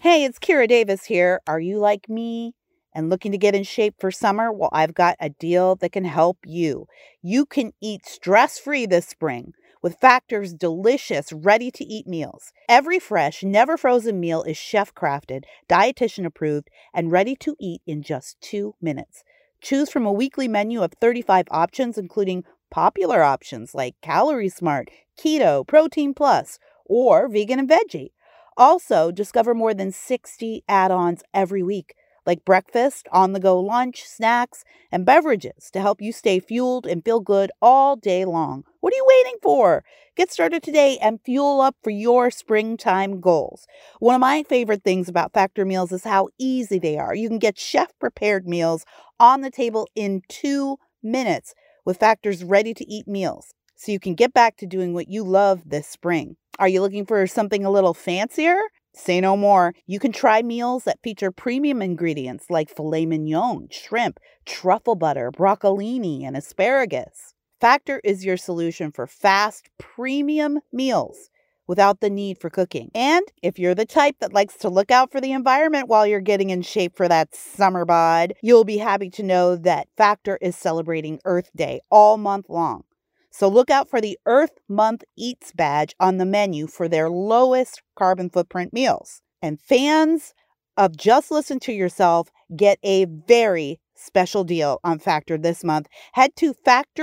Hey, it's Kira Davis here. Are you like me and looking to get in shape for summer? Well, I've got a deal that can help you. You can eat stress-free this spring with Factor's delicious, ready-to-eat meals. Every fresh, never frozen meal is chef-crafted, dietitian approved, and ready to eat in just 2 minutes. Choose from a weekly menu of 35 options, including popular options like Calorie Smart, Keto, Protein Plus, or Vegan and Veggie. Also, discover more than 60 add-ons every week, like breakfast, on-the-go lunch, snacks, and beverages to help you stay fueled and feel good all day long. What are you waiting for? Get started today and fuel up for your springtime goals. One of my favorite things about Factor meals is how easy they are. You can get chef-prepared meals on the table in 2 minutes with Factor's ready-to-eat meals, so you can get back to doing what you love this spring. Are you looking for something a little fancier? Say no more. You can try meals that feature premium ingredients like filet mignon, shrimp, truffle butter, broccolini, and asparagus. Factor is your solution for fast, premium meals without the need for cooking. And if you're the type that likes to look out for the environment while you're getting in shape for that summer bod, you'll be happy to know that Factor is celebrating Earth Day all month long. So look out for the Earth Month Eats badge on the menu for their lowest carbon footprint meals. And fans of Just Listen to Yourself get a very special deal on Factor this month. Head to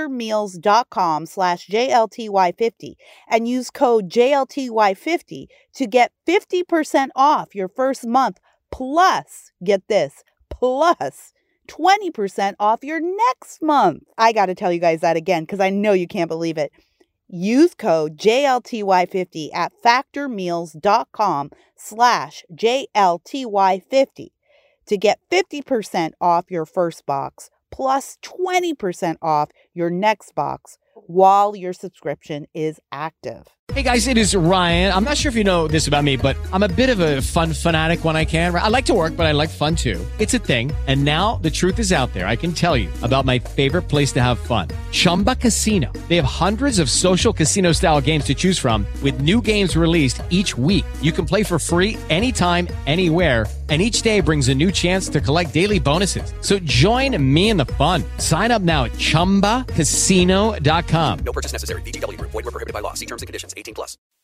factormeals.com/JLTY50 and use code JLTY50 to get 50% off your first month. Plus, get this, plus 20% off your next month. I got to tell you guys that again because I know you can't believe it. Use code JLTY50 at factormeals.com/JLTY50 to get 50% off your first box plus 20% off your next box while your subscription is active. Hey guys, it is Ryan. I'm not sure if you know this about me, but I'm a bit of a fun fanatic when I can. I like to work, but I like fun too. It's a thing. And now the truth is out there. I can tell you about my favorite place to have fun. Chumba Casino. They have hundreds of social casino style games to choose from with new games released each week. You can play for free anytime, anywhere. And each day brings a new chance to collect daily bonuses. So join me in the fun. Sign up now at ChumbaCasino.com. No purchase necessary. VGW Group. Void where prohibited by law. See terms and conditions. 18+.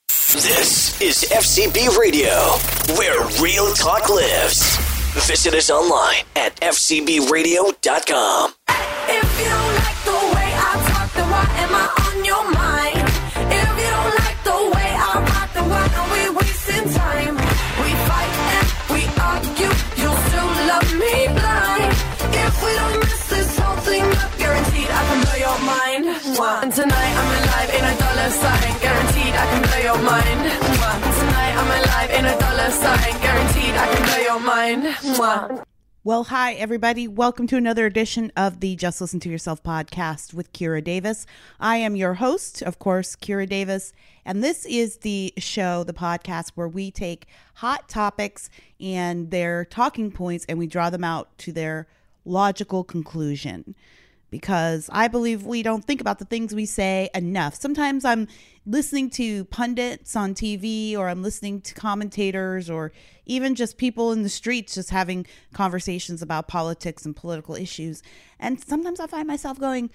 This is FCB Radio, where real talk lives. Visit us online at fcbradio.com. If you don't like the way I talk, then why am I on your mind? If you don't like the way I rock, then why are we wasting time? We fight and we argue, you'll still love me blind. If we don't mess this whole thing up, guaranteed I can blow your mind. And tonight I'm alive in a dollar sign, guaranteed I can blow your mind. And tonight I'm alive in a dollar sign, guaranteed I can blow your mind. Well, hi, everybody. Welcome to another edition of the Just Listen to Yourself podcast with Kira Davis. I am your host, of course, Kira Davis, and this is the show, the podcast, where we take hot topics and their talking points and we draw them out to their logical conclusion. Because I believe we don't think about the things we say enough. Sometimes I'm listening to pundits on TV, or I'm listening to commentators, or even just people in the streets just having conversations about politics and political issues. And sometimes I find myself going,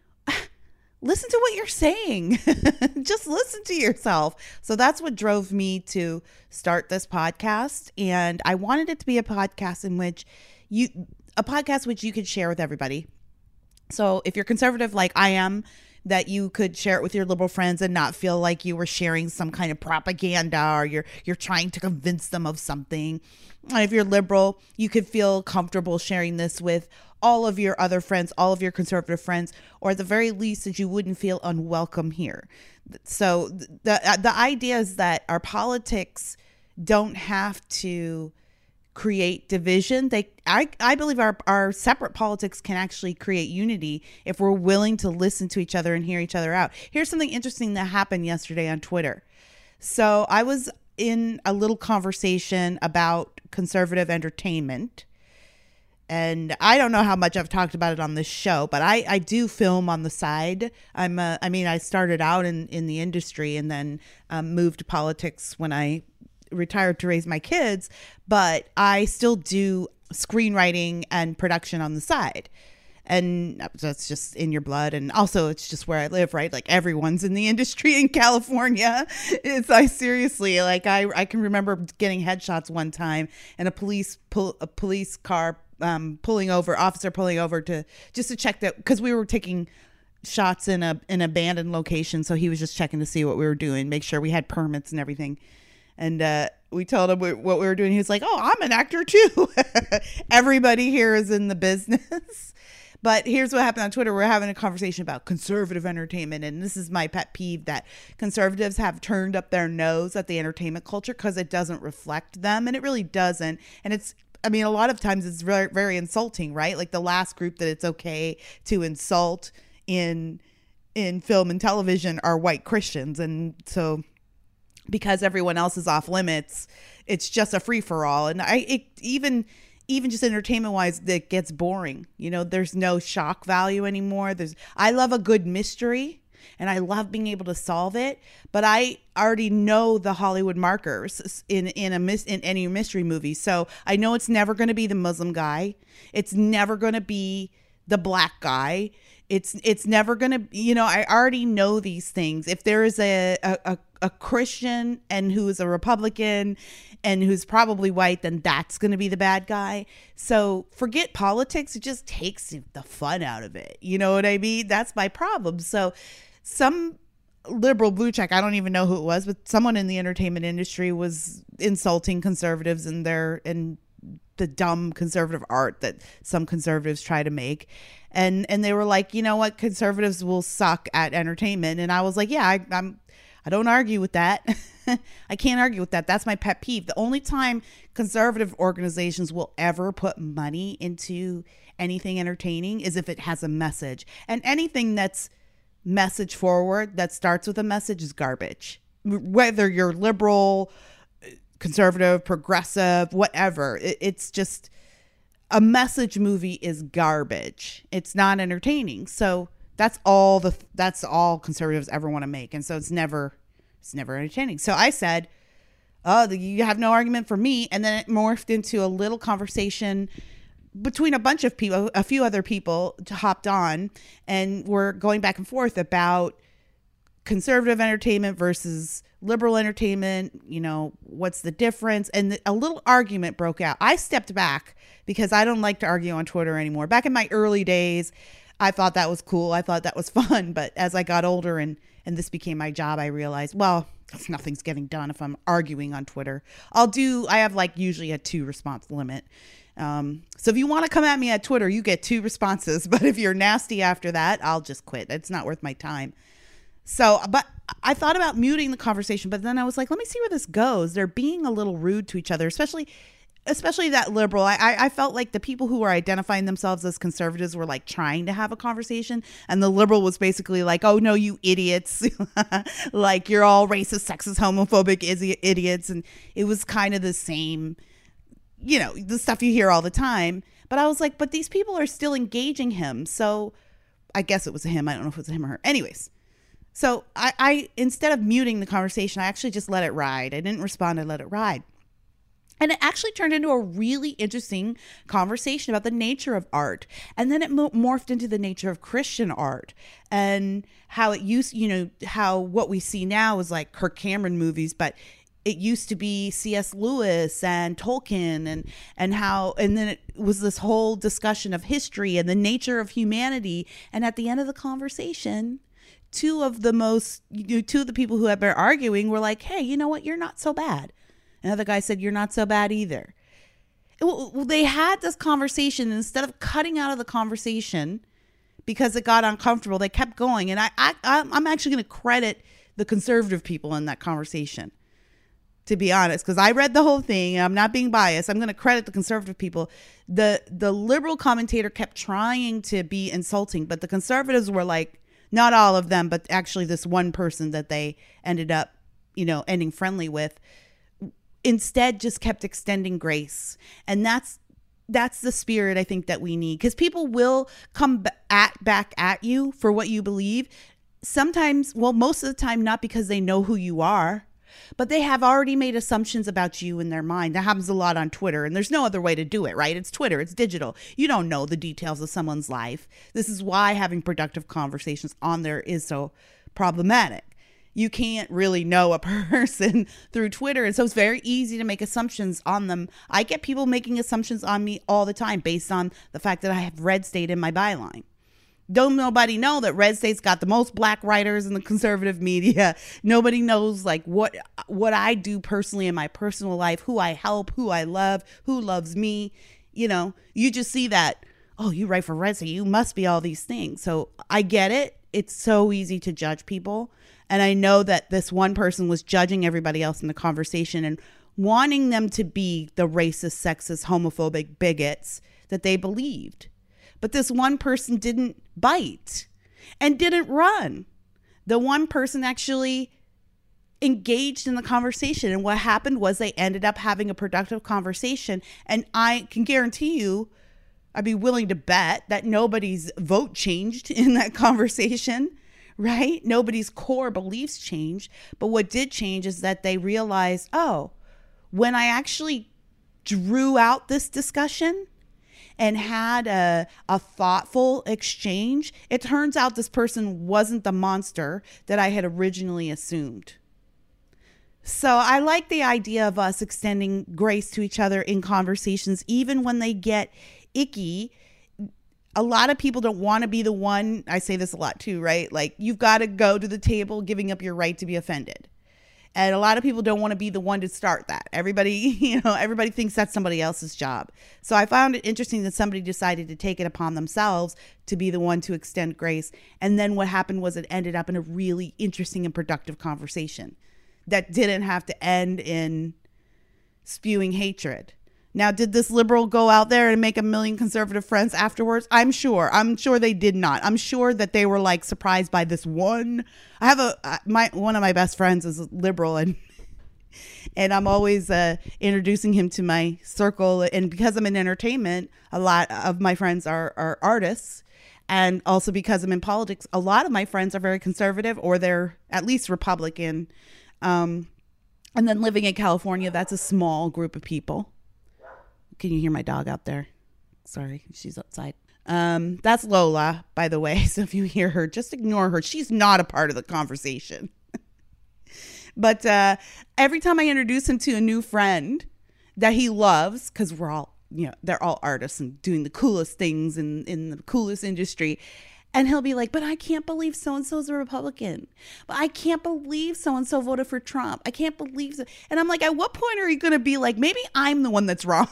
listen to what you're saying. Just listen to yourself. So that's what drove me to start this podcast. And I wanted it to be a podcast which you could share with everybody. So if you're conservative like I am, that you could share it with your liberal friends and not feel like you were sharing some kind of propaganda, or you're trying to convince them of something. And if you're liberal, you could feel comfortable sharing this with all of your other friends, all of your conservative friends, or at the very least that you wouldn't feel unwelcome here. So the idea is that our politics don't have to create division. I believe our separate politics can actually create unity if we're willing to listen to each other and hear each other out. Here's something interesting that happened yesterday on Twitter. So I was in a little conversation about conservative entertainment, and I don't know how much I've talked about it on this show, but I do film on the side. I started out in the industry and then moved to politics when I retired to raise my kids, but I still do screenwriting and production on the side. And that's just in your blood. And also it's just where I live, right? Like everyone's in the industry in California. I seriously, like I can remember getting headshots one time and a police car officer pulling over to check that, because we were taking shots in an abandoned location. So he was just checking to see what we were doing, make sure we had permits and everything. And we told him what we were doing. He was like, "Oh, I'm an actor too." Everybody here is in the business. But here's what happened on Twitter. We're having a conversation about conservative entertainment. And this is my pet peeve, that conservatives have turned up their nose at the entertainment culture because it doesn't reflect them. And it really doesn't. And a lot of times it's very, very insulting, right? Like the last group that it's okay to insult in film and television are white Christians. And so because everyone else is off limits, it's just a free for all. And even just entertainment wise, that gets boring. There's no shock value anymore. I love a good mystery and I love being able to solve it, but I already know the Hollywood markers in any mystery movie. So I know it's never going to be the Muslim guy. It's never going to be the black guy. It's never going to, I already know these things. If there is a Christian and who is a Republican and who's probably white, then that's going to be the bad guy. So forget politics. It just takes the fun out of it. You know what I mean? That's my problem. So some liberal blue check, I don't even know who it was, but someone in the entertainment industry was insulting conservatives and the dumb conservative art that some conservatives try to make. And they were like, you know what? Conservatives will suck at entertainment. And I was like, yeah, I don't argue with that. I can't argue with that. That's my pet peeve. The only time conservative organizations will ever put money into anything entertaining is if it has a message. And anything that's message forward that starts with a message is garbage. Whether you're liberal, conservative, progressive, whatever. It's just a message movie is garbage. It's not entertaining. So that's all conservatives ever want to make. And so it's never entertaining. So I said, "Oh, you have no argument for me." And then it morphed into a little conversation between a bunch of people, a few other people hopped on, and we're going back and forth about conservative entertainment versus liberal entertainment. What's the difference? And a little argument broke out. I stepped back because I don't like to argue on Twitter anymore. Back in my early days, I thought that was cool. I thought that was fun. But as I got older and this became my job, I realized, well, nothing's getting done if I'm arguing on Twitter. I have usually a 2 response limit. So if you want to come at me at Twitter, you get 2 responses. But if you're nasty after that, I'll just quit. It's not worth my time. So, but I thought about muting the conversation, but then I was like, let me see where this goes. They're being a little rude to each other, especially that liberal. I felt like the people who were identifying themselves as conservatives were trying to have a conversation, and the liberal was basically like, "Oh no, you idiots. Like you're all racist, sexist, homophobic idiots." And it was kind of the same, the stuff you hear all the time. But I was like, but these people are still engaging him. So I guess it was a him. I don't know if it was a him or her. Anyways. So I instead of muting the conversation, I actually just let it ride. I didn't respond. I let it ride. And it actually turned into a really interesting conversation about the nature of art. And then it morphed into the nature of Christian art and how it used, how what we see now is like Kirk Cameron movies, but it used to be C.S. Lewis and Tolkien and then it was this whole discussion of history and the nature of humanity. And at the end of the conversation, two of the people who had been arguing were like, "Hey, you know what? You're not so bad." Another guy said, "You're not so bad either." Well, they had this conversation, and instead of cutting out of the conversation because it got uncomfortable, they kept going. And I'm actually going to credit the conservative people in that conversation, to be honest, because I read the whole thing. And I'm not being biased. I'm going to credit the conservative people. The liberal commentator kept trying to be insulting, but the conservatives were like, not all of them, but actually this one person that they ended up, ending friendly with, instead just kept extending grace. And that's the spirit I think that we need, because people will come back at you for what you believe. Sometimes, well, most of the time, not because they know who you are, but they have already made assumptions about you in their mind. That happens a lot on Twitter, and there's no other way to do it, right? It's Twitter, it's digital. You don't know the details of someone's life. This is why having productive conversations on there is so problematic. You can't really know a person through Twitter, and so it's very easy to make assumptions on them. I get people making assumptions on me all the time based on the fact that I have red state in my byline. Don't nobody know that red state's got the most black writers in the conservative media. Nobody knows like what I do personally in my personal life, who I help, who I love, who loves me. You know, you just see that, oh, you write for red state, you must be all these things. So I get it. It's so easy to judge people. And I know that this one person was judging everybody else in the conversation and wanting them to be the racist, sexist, homophobic bigots that they believed. But this one person didn't bite and didn't run. The one person actually engaged in the conversation. And what happened was they ended up having a productive conversation. And I can guarantee you, I'd be willing to bet that nobody's vote changed in that conversation, right? Nobody's core beliefs changed. But what did change is that they realized, oh, when I actually drew out this discussion and had a thoughtful exchange, it turns out this person wasn't the monster that I had originally assumed. So I like the idea of us extending grace to each other in conversations, even when they get icky. A lot of people don't want to be the one. I say this a lot too, right? Like, you've got to go to the table giving up your right to be offended. And a lot of people don't want to be the one to start that. Everybody thinks that's somebody else's job. So I found it interesting that somebody decided to take it upon themselves to be the one to extend grace. And then what happened was it ended up in a really interesting and productive conversation that didn't have to end in spewing hatred. Now, did this liberal go out there and make a million conservative friends afterwards? I'm sure they did not. I'm sure that they were like surprised by this one. I have one of my best friends is a liberal, and I'm always introducing him to my circle. And because I'm in entertainment, a lot of my friends are artists. And also because I'm in politics, a lot of my friends are very conservative, or they're at least Republican. And then living in California, that's a small group of people. Can you hear my dog out there? Sorry, she's outside. That's Lola, by the way. So if you hear her, just ignore her. She's not a part of the conversation. But every time I introduce him to a new friend that he loves, because we're all, they're all artists and doing the coolest things in the coolest industry. And he'll be like, but I can't believe so-and-so is a Republican. But I can't believe so-and-so voted for Trump. I can't believe so. And I'm like, at what point are you going to be like, maybe I'm the one that's wrong?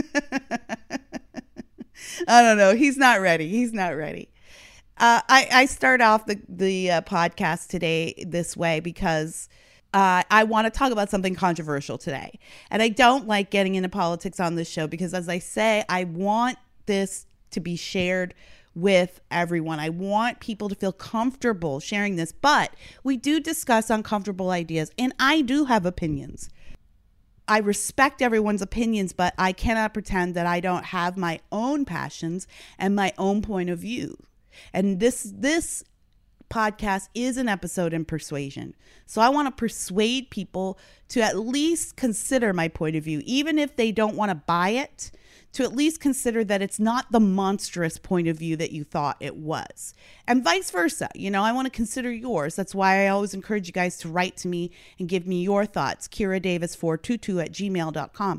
I don't know. He's not ready. I start off the podcast today this way because I want to talk about something controversial today. And I don't like getting into politics on this show because, as I say, I want this to be shared with everyone. I want people to feel comfortable sharing this, but we do discuss uncomfortable ideas, and I do have opinions. I respect everyone's opinions, but I cannot pretend that I don't have my own passions and my own point of view. And this podcast is an episode in persuasion. So I want to persuade people to at least consider my point of view, even if they don't want to buy it, to at least consider that it's not the monstrous point of view that you thought it was. And vice versa. I want to consider yours. That's why I always encourage you guys to write to me and give me your thoughts. KiraDavis422@gmail.com.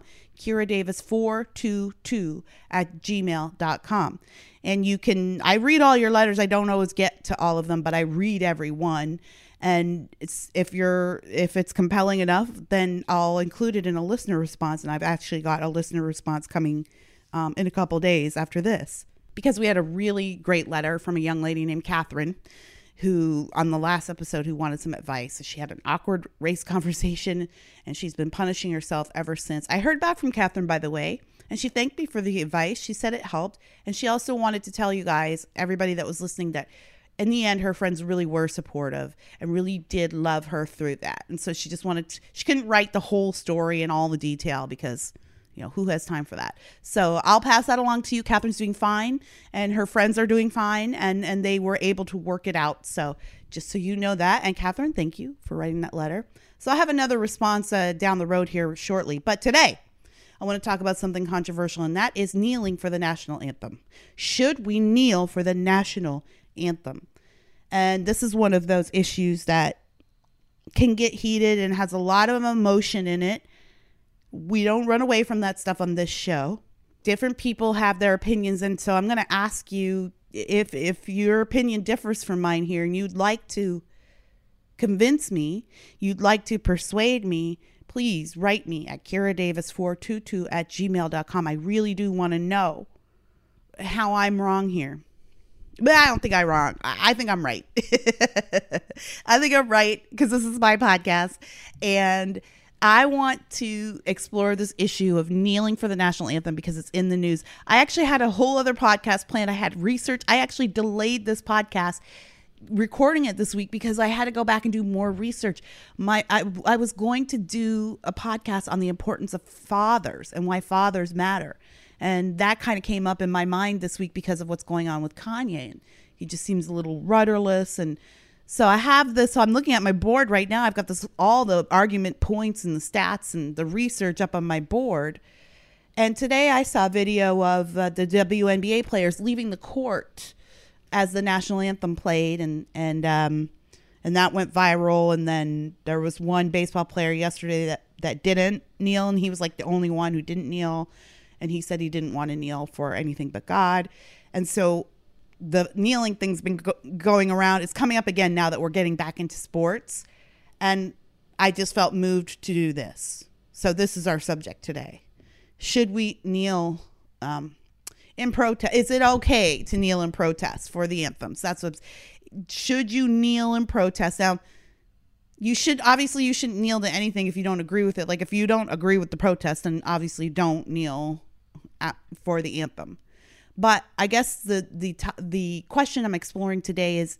KiraDavis422@gmail.com. And I read all your letters. I don't always get to all of them, but I read every one. And if it's compelling enough, then I'll include it in a listener response. And I've actually got a listener response coming in a couple days after this, because we had a really great letter from a young lady named Catherine, who on the last episode, who wanted some advice. She had an awkward race conversation and she's been punishing herself ever since. I heard back from Catherine, by the way, and she thanked me for the advice. She said it helped. And she also wanted to tell you guys, everybody that was listening, that in the end, her friends really were supportive and really did love her through that. And so she just she couldn't write the whole story in all the detail because, who has time for that? So I'll pass that along to you. Catherine's doing fine and her friends are doing fine and they were able to work it out. So just so you know that. And Catherine, thank you for writing that letter. So I have another response down the road here shortly. But today, I want to talk about something controversial, and that is kneeling for the national anthem. Should we kneel for the national anthem? And this is one of those issues that can get heated and has a lot of emotion in it. We don't run away from that stuff on this show. Different people have their opinions, and so I'm going to ask you if your opinion differs from mine here and you'd like to convince me, you'd like to persuade me, please write me at KiraDavis422@gmail.com. I really do want to know how I'm wrong here. But I don't think I'm wrong. I think I'm right. I think I'm right because this is my podcast. And I want to explore this issue of kneeling for the national anthem because it's in the news. I actually had a whole other podcast planned. I had research. I actually delayed this podcast recording it this week because I had to go back and do more research. I was going to do a podcast on the importance of fathers and why fathers matter. And that kind of came up in my mind this week because of what's going on with Kanye. And he just seems a little rudderless. And so I have this, so I'm looking at my board right now. I've got this, all the argument points and the stats and the research up on my board. And today I saw a video of the WNBA players leaving the court as the national anthem played. And that went viral. And then there was one baseball player yesterday that didn't kneel. And he was like the only one who didn't kneel. And he said he didn't want to kneel for anything but God. And so the kneeling thing's been going around. It's coming up again now that we're getting back into sports. And I just felt moved to do this. So this is our subject today. Should we kneel in protest? Is it okay to kneel in protest for the anthems? Should you kneel in protest? Now, you shouldn't kneel to anything if you don't agree with it. Like if you don't agree with the protest, then obviously don't kneel for the anthem. But I guess the question I'm exploring today is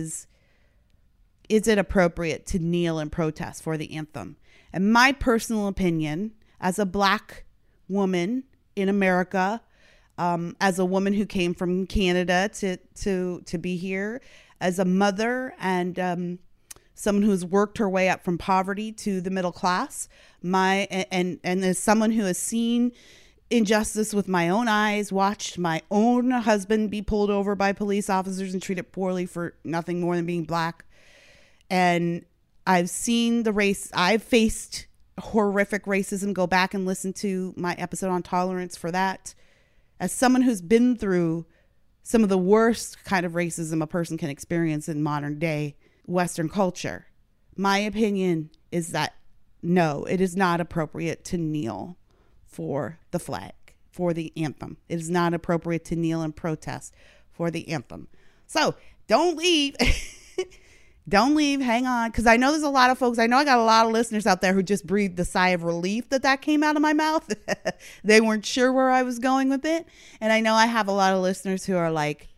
it appropriate to kneel in protest for the anthem? And my personal opinion, as a Black woman in America, as a woman who came from Canada to be here, as a mother and someone who's worked her way up from poverty to the middle class, and as someone who has seen injustice with my own eyes, watched my own husband be pulled over by police officers and treated poorly for nothing more than being Black. And I've seen I've faced horrific racism. Go back and listen to my episode on tolerance for that. As someone who's been through some of the worst kind of racism a person can experience in modern day Western culture, my opinion is that no, it is not appropriate to kneel for the flag, for the anthem. It is not appropriate to kneel in protest for the anthem. So don't leave. Don't leave. Hang on. Because I know there's a lot of folks. I know I got a lot of listeners out there who just breathed a sigh of relief that came out of my mouth. They weren't sure where I was going with it. And I know I have a lot of listeners who are like,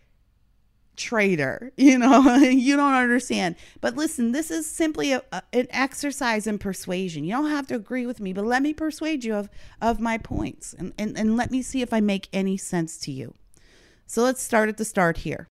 traitor, you don't understand. But listen, this is simply an exercise in persuasion. You don't have to agree with me, but let me persuade you of my points and let me see if I make any sense to you. So let's start at the start here.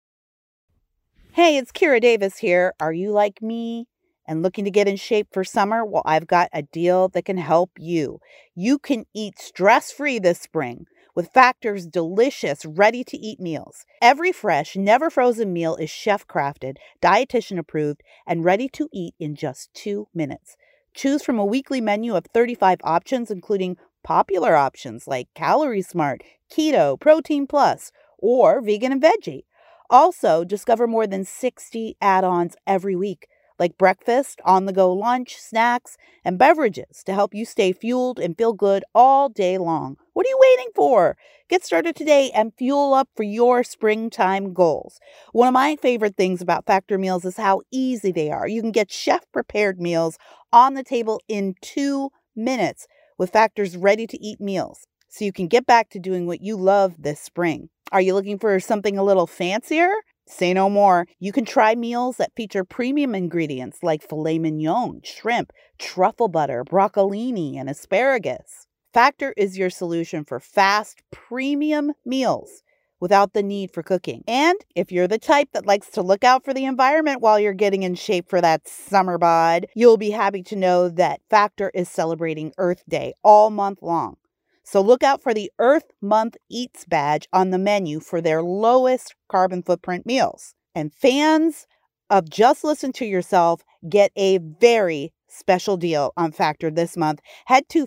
Hey, it's Kira Davis here. Are you like me and looking to get in shape for summer? Well, I've got a deal that can help you. You can eat stress-free this spring with Factor's delicious, ready-to-eat meals. Every fresh, never-frozen meal is chef-crafted, dietitian-approved, and ready to eat in just 2 minutes. Choose from a weekly menu of 35 options, including popular options like Calorie Smart, Keto, Protein Plus, or Vegan and Veggie. Also, discover more than 60 add-ons every week, like breakfast, on-the-go lunch, snacks, and beverages to help you stay fueled and feel good all day long. What are you waiting for? Get started today and fuel up for your springtime goals. One of my favorite things about Factor meals is how easy they are. You can get chef-prepared meals on the table in 2 minutes with Factor's ready-to-eat meals, so you can get back to doing what you love this spring. Are you looking for something a little fancier? Say no more. You can try meals that feature premium ingredients like filet mignon, shrimp, truffle butter, broccolini, and asparagus. Factor is your solution for fast, premium meals without the need for cooking. And if you're the type that likes to look out for the environment while you're getting in shape for that summer bod, you'll be happy to know that Factor is celebrating Earth Day all month long. So look out for the Earth Month Eats badge on the menu for their lowest carbon footprint meals. And fans of Just Listen to Yourself get a very special deal on Factor this month. Head to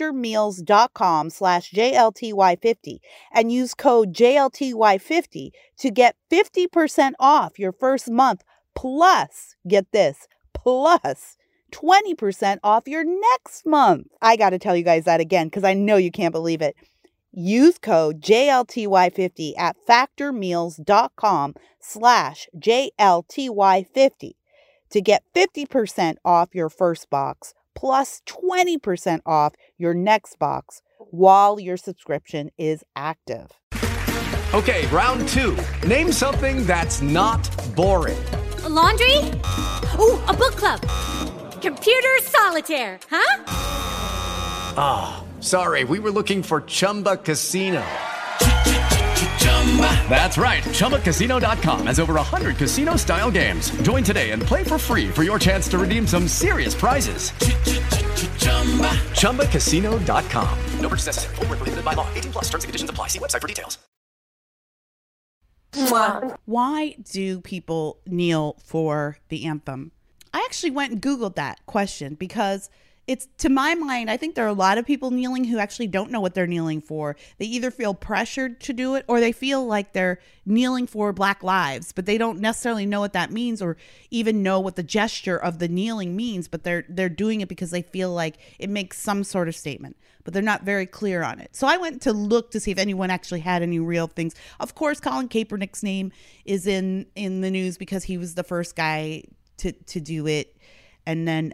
factormeals.com/JLTY50 and use code JLTY50 to get 50% off your first month. Plus, get this, plus 20% off your next month. I got to tell you guys that again because I know you can't believe it. Use code JLTY50 at factormeals.com/JLTY50 to get 50% off your first box plus 20% off your next box while your subscription is active. Okay, round two. Name something that's not boring. A laundry? Ooh, a book club. Computer solitaire, huh? Ah, sorry, we were looking for Chumba Casino. That's right, ChumbaCasino.com has over 100 casino-style games. Join today and play for free for your chance to redeem some serious prizes. ChumbaCasino.com. No purchase necessary. Void where prohibited by law. 18 plus terms and conditions apply. See website for details. Why do people kneel for the anthem? I actually went and Googled that question because it's, to my mind, I think there are a lot of people kneeling who actually don't know what they're kneeling for. They either feel pressured to do it or they feel like they're kneeling for Black lives, but they don't necessarily know what that means or even know what the gesture of the kneeling means, but they're doing it because they feel like it makes some sort of statement, but they're not very clear on it. So I went to look to see if anyone actually had any real things. Of course, Colin Kaepernick's name is in the news because he was the first guy to do it. And then,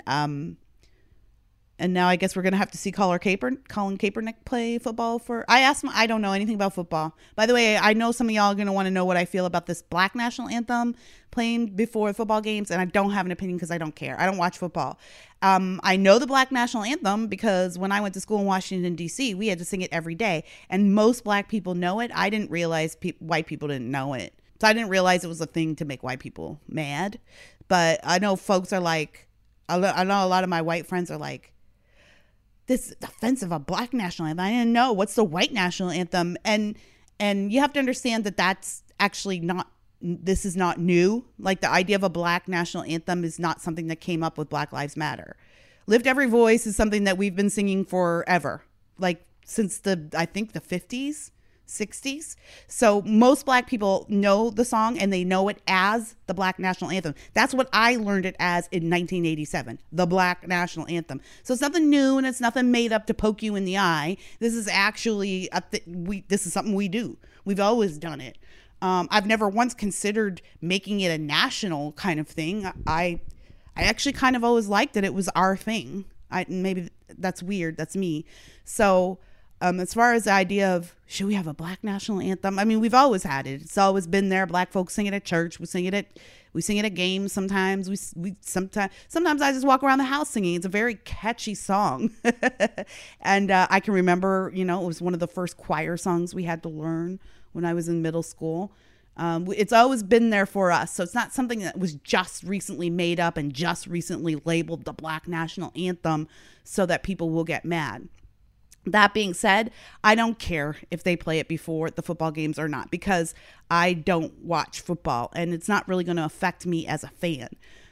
and now I guess we're going to have to see Colin Kaepernick play football I asked him, I don't know anything about football. By the way, I know some of y'all are going to want to know what I feel about this Black national anthem playing before football games. And I don't have an opinion because I don't care. I don't watch football. I know the Black national anthem because when I went to school in Washington, D.C., we had to sing it every day. And most Black people know it. I didn't realize white people didn't know it. So I didn't realize it was a thing to make white people mad. But I know folks are like, I know a lot of my white friends are like, this is offensive, a Black national anthem. I didn't know. What's the white national anthem? And you have to understand that that's actually not, this is not new. Like the idea of a Black national anthem is not something that came up with Black Lives Matter. Lift Every Voice is something that we've been singing forever, like since I think the 50s. 60s. So most Black people know the song and they know it as the Black national anthem. That's what I learned it as in 1987, the Black national anthem. So it's nothing new and it's nothing made up to poke you in the eye. This is actually this is something we do. We've always done it. I've never once considered making it a national kind of thing. I actually kind of always liked that it was our thing. Maybe that's weird. That's me. So as far as the idea of should we have a Black national anthem? I mean, we've always had it. It's always been there. Black folks sing it at church. We sing it at games. Sometimes sometimes I just walk around the house singing. It's a very catchy song. And I can remember, it was one of the first choir songs we had to learn when I was in middle school. It's always been there for us. So it's not something that was just recently made up and just recently labeled the Black national anthem so that people will get mad. That being said, I don't care if they play it before the football games or not because I don't watch football and it's not really going to affect me as a fan.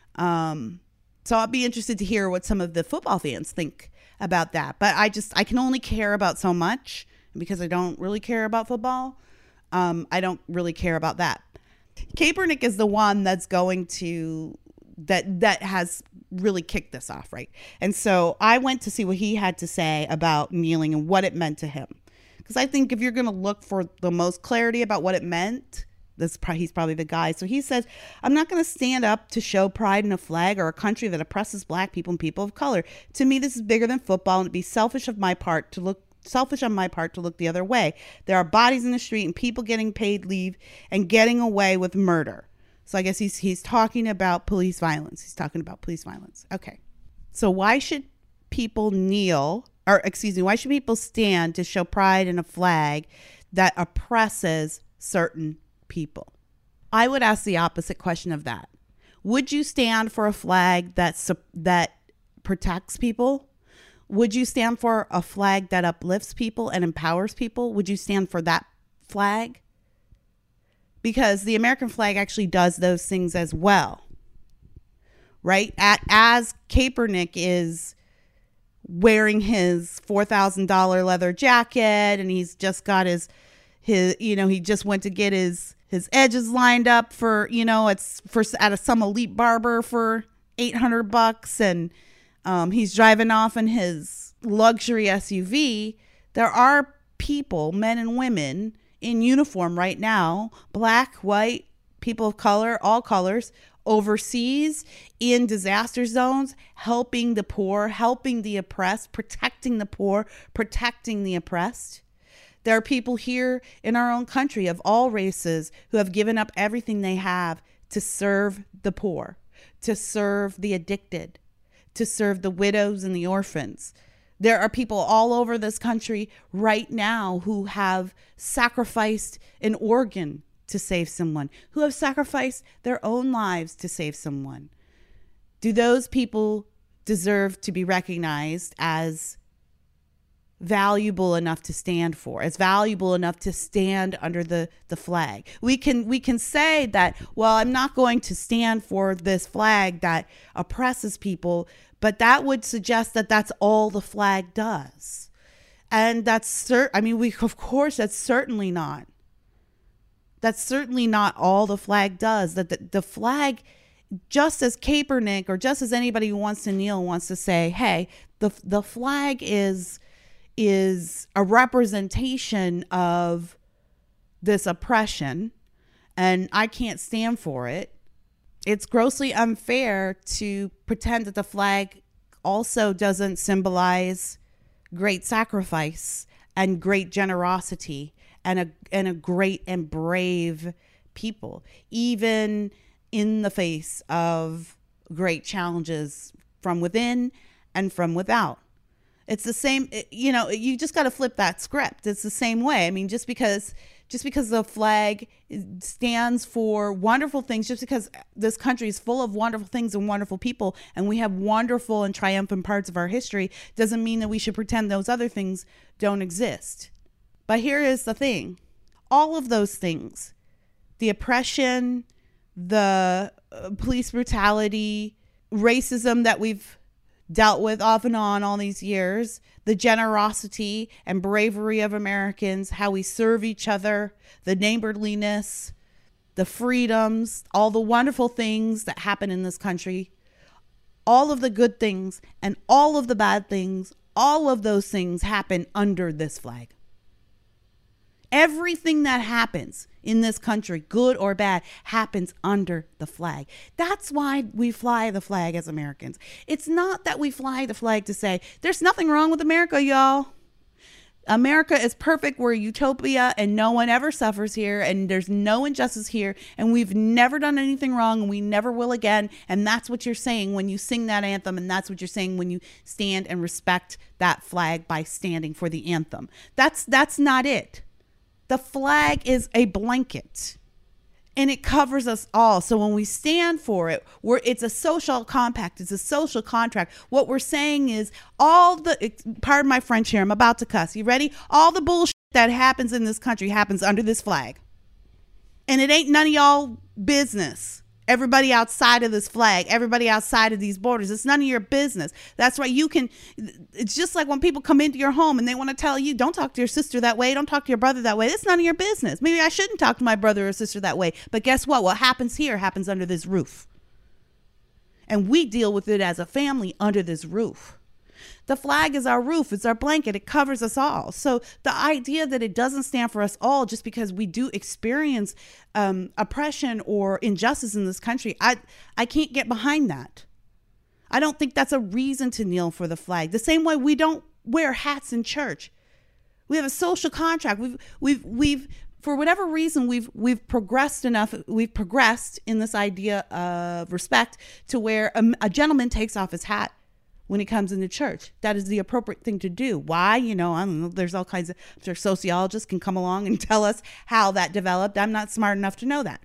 So I'll be interested to hear what some of the football fans think about that. But I can only care about so much because I don't really care about football. I don't really care about that. Kaepernick is the one that's going to that has really kicked this off, right? And so I went to see what he had to say about kneeling and what it meant to him, because I think if you're going to look for the most clarity about what it meant, he's probably the guy. So he says, I'm not going to stand up to show pride in a flag or a country that oppresses Black people and people of color. To me, this is bigger than football, and it'd be selfish on my part to look the other way. There are bodies in the street and people getting paid leave and getting away with murder. So I guess he's talking about police violence. Okay. So why should people why should people stand to show pride in a flag that oppresses certain people. I would ask the opposite question of that. Would you stand for a flag that protects people? Would you stand for a flag that uplifts people and empowers people? Would you stand for that flag? Because the American flag actually does those things as well, right? As Kaepernick is wearing his $4,000 leather jacket, and he's just got his he just went to get his edges lined up for, it's at some elite barber for $800, and he's driving off in his luxury SUV. There are people, men and women, in uniform right now, black, white, people of color, all colors, overseas, in disaster zones, helping the poor, helping the oppressed, protecting the poor, protecting the oppressed. There are people here in our own country of all races who have given up everything they have to serve the poor, to serve the addicted, to serve the widows and the orphans. There are people all over this country right now who have sacrificed an organ to save someone, who have sacrificed their own lives to save someone. Do those people deserve to be recognized as valuable enough to stand for, as valuable enough to stand under the flag? We can say that, well, I'm not going to stand for this flag that oppresses people, but that would suggest that that's all the flag does. And that's certainly not. That's certainly not all the flag does. That the flag, just as Kaepernick or just as anybody who wants to kneel wants to say, hey, the flag is a representation of this oppression, and I can't stand for it. It's grossly unfair to pretend that the flag also doesn't symbolize great sacrifice and great generosity and a great and brave people, even in the face of great challenges from within and from without. It's the same, you just got to flip that script. It's the same way. I mean, just because the flag stands for wonderful things, just because this country is full of wonderful things and wonderful people, and we have wonderful and triumphant parts of our history, doesn't mean that we should pretend those other things don't exist. But here is the thing. All of those things, the oppression, the police brutality, racism that we've dealt with off and on all these years, the generosity and bravery of Americans, how we serve each other, the neighborliness, the freedoms, all the wonderful things that happen in this country, all of the good things and all of the bad things, all of those things happen under this flag. Everything that happens in this country, good or bad, happens under the flag. That's why we fly the flag as Americans. It's not that we fly the flag to say, there's nothing wrong with America, y'all. America is perfect. We're a utopia and no one ever suffers here and there's no injustice here and we've never done anything wrong and we never will again. And that's what you're saying when you sing that anthem, and that's what you're saying when you stand and respect that flag by standing for the anthem. That's not it. The flag is a blanket and it covers us all. So when we stand for it, it's a social compact. It's a social contract. What we're saying is pardon my French here, I'm about to cuss. You ready? All the bullshit that happens in this country happens under this flag. And it ain't none of y'all business. Everybody outside of this flag, everybody outside of these borders, it's none of your business. That's right. It's just like when people come into your home and they want to tell you, don't talk to your sister that way. Don't talk to your brother that way. It's none of your business. Maybe I shouldn't talk to my brother or sister that way. But guess what? What happens here happens under this roof. And we deal with it as a family under this roof. The flag is our roof. It's our blanket. It covers us all. So the idea that it doesn't stand for us all just because we do experience oppression or injustice in this country, I can't get behind that. I don't think that's a reason to kneel for the flag. The same way we don't wear hats in church. We have a social contract. We've for whatever reason, we've progressed enough. We've progressed in this idea of respect to where a gentleman takes off his hat when it comes into church. That is the appropriate thing to do. Why? I don't know. There's all kinds of, I'm sure sociologists can come along and tell us how that developed. I'm not smart enough to know that.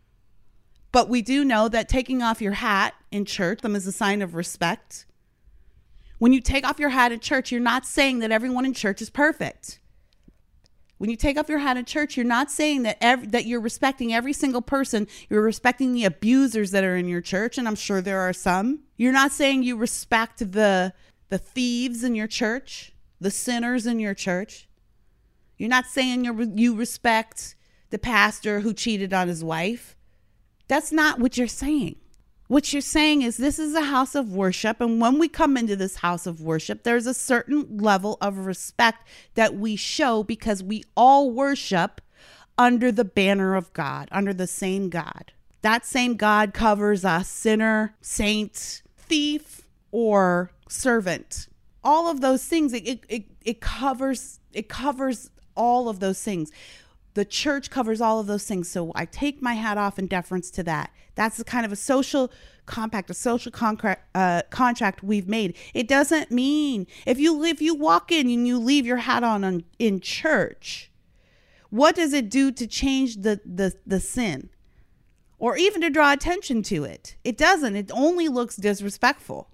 But we do know that taking off your hat in church is a sign of respect. When you take off your hat in church, you're not saying that everyone in church is perfect. When you take off your hat in church, you're not saying that that you're respecting every single person. You're respecting the abusers that are in your church, and I'm sure there are some. You're not saying you respect the thieves in your church, the sinners in your church. You're not saying you respect the pastor who cheated on his wife. That's not what you're saying. What you're saying is this is a house of worship, and when we come into this house of worship, there's a certain level of respect that we show because we all worship under the banner of God, under the same God. That same God covers us, sinner, saint, thief, or servant. All of those things, it covers all of those things. The church covers all of those things. So I take my hat off in deference to that. That's the kind of a social compact, a social contract we've made. It doesn't mean if you walk in and you leave your hat on in church, what does it do to change the sin or even to draw attention to it? It doesn't. It only looks disrespectful.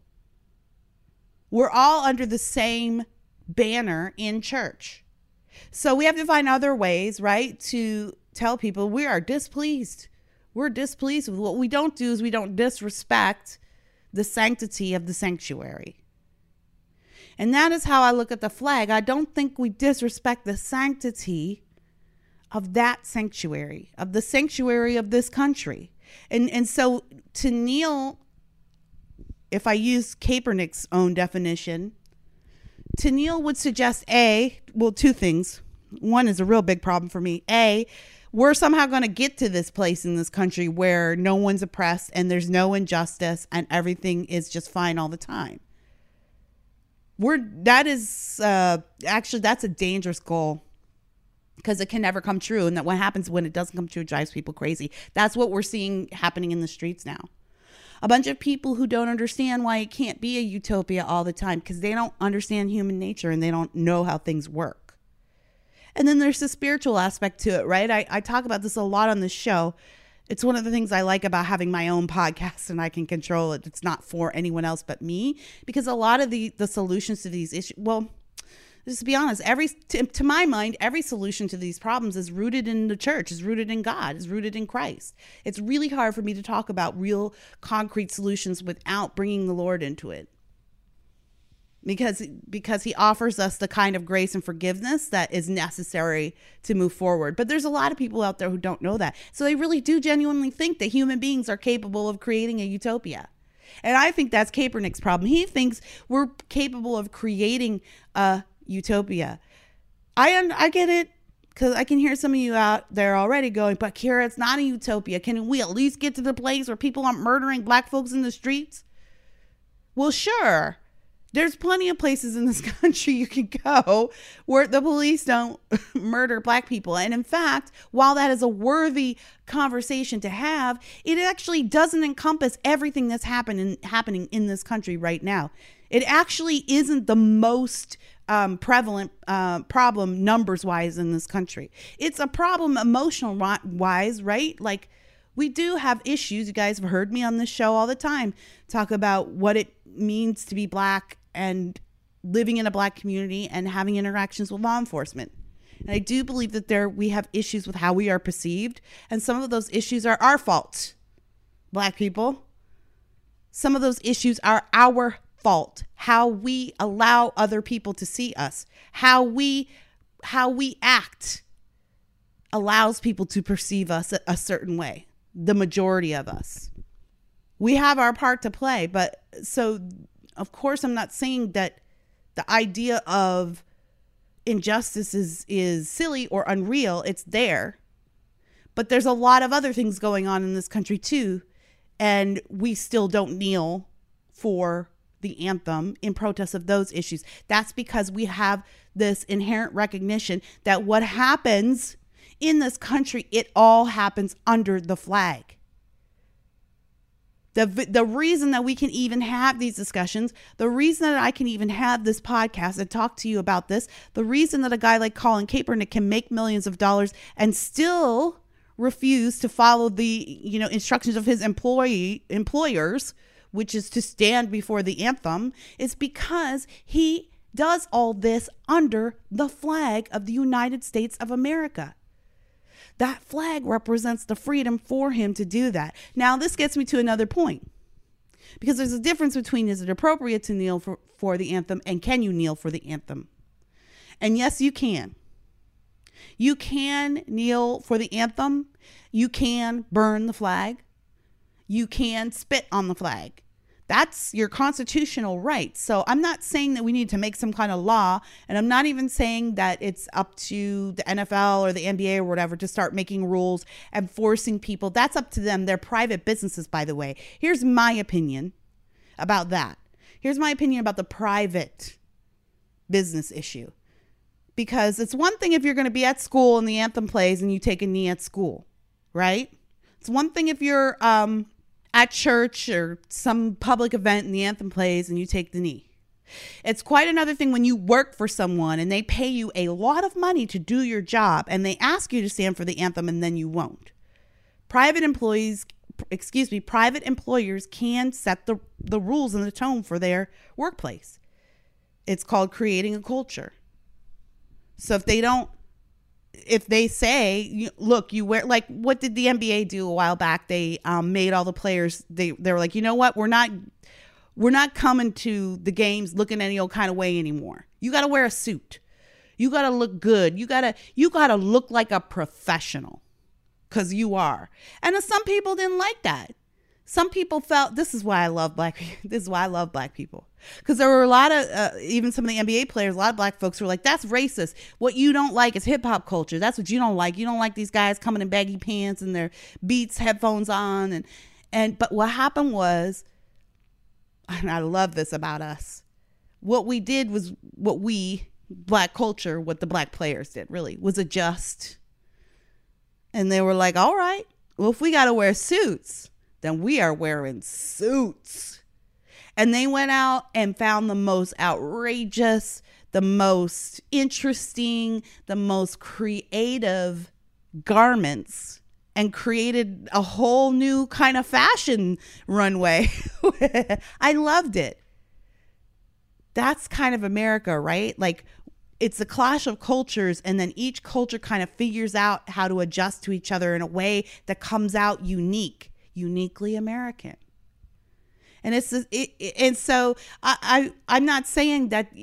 We're all under the same banner in church. So we have to find other ways, right, to tell people we are displeased. We're displeased with what we don't do is we don't disrespect the sanctity of the sanctuary. And that is how I look at the flag. I don't think we disrespect the sanctity of that sanctuary, of the sanctuary of this country. And so to kneel, if I use Kaepernick's own definition, to kneel would suggest two things. One is a real big problem for me. We're somehow going to get to this place in this country where no one's oppressed and there's no injustice and everything is just fine all the time. That's a dangerous goal because it can never come true. And that what happens when it doesn't come true drives people crazy. That's what we're seeing happening in the streets now. A bunch of people who don't understand why it can't be a utopia all the time because they don't understand human nature and they don't know how things work. And then there's the spiritual aspect to it, right? I talk about this a lot on this show. It's one of the things I like about having my own podcast and I can control it. It's not for anyone else but me because a lot of the solutions to these issues, well, just to be honest, to my mind, every solution to these problems is rooted in the church, is rooted in God, is rooted in Christ. It's really hard for me to talk about real concrete solutions without bringing the Lord into it. Because he offers us the kind of grace and forgiveness that is necessary to move forward. But there's a lot of people out there who don't know that. So they really do genuinely think that human beings are capable of creating a utopia. And I think that's Kaepernick's problem. He thinks we're capable of creating a utopia. I get it because I can hear some of you out there already going, but Kira, it's not a utopia. Can we at least get to the place where people aren't murdering black folks in the streets? Well, sure. There's plenty of places in this country you can go where the police don't murder black people. And in fact, while that is a worthy conversation to have, it actually doesn't encompass everything that's happening in this country right now. It actually isn't the most prevalent problem numbers wise in this country. It's a problem emotional wise, right? Like we do have issues. You guys have heard me on this show all the time talk about what it means to be black and living in a black community and having interactions with law enforcement. And I do believe that we have issues with how we are perceived. And some of those issues are our fault, black people. Some of those issues are our fault, how we allow other people to see us, how we act allows people to perceive us a certain way, the majority of us. We have our part to play, but so of course I'm not saying that the idea of injustice is silly or unreal. It's there, but there's a lot of other things going on in this country too, and we still don't kneel for the anthem in protest of those issues. That's because we have this inherent recognition that what happens in this country, it all happens under the flag. The reason that we can even have these discussions, the reason that I can even have this podcast and talk to you about this, the reason that a guy like Colin Kaepernick can make millions of dollars and still refuse to follow the, instructions of his employers, which is to stand before the anthem, is because he does all this under the flag of the United States of America. That flag represents the freedom for him to do that. Now, this gets me to another point, because there's a difference between, is it appropriate to kneel for the anthem, and can you kneel for the anthem? And yes, you can. You can kneel for the anthem. You can burn the flag. You can spit on the flag. That's your constitutional right. So I'm not saying that we need to make some kind of law, and I'm not even saying that it's up to the NFL or the NBA or whatever to start making rules and forcing people. That's up to them. They're private businesses, by the way. Here's my opinion about that. Here's my opinion about the private business issue. Because it's one thing if you're going to be at school and the anthem plays and you take a knee at school, right? It's one thing if you're at church or some public event and the anthem plays and you take the knee. It's quite another thing when you work for someone and they pay you a lot of money to do your job and they ask you to stand for the anthem and then you won't. Private employers can set the rules and the tone for their workplace. It's called creating a culture. So if they say, look, you wear, like, what did the NBA do a while back? They made all the players, they were like, you know what? We're not coming to the games looking any old kind of way anymore. You got to wear a suit. You got to look good. You got to look like a professional, because you are. And some people didn't like that. Some people felt, this is why I love black people. Because there were a lot of, even some of the NBA players, a lot of black folks were like, that's racist. What you don't like is hip hop culture. That's what you don't like. You don't like these guys coming in baggy pants and their Beats headphones on. But what happened was, and I love this about us, what we did was what black culture, what the black players did really was adjust. And they were like, all right, well, if we got to wear suits, then we are wearing suits. And they went out and found the most outrageous, the most interesting, the most creative garments and created a whole new kind of fashion runway. I loved it. That's kind of America, right? Like, it's a clash of cultures, and then each culture kind of figures out how to adjust to each other in a way that comes out uniquely American. And so I'm not saying that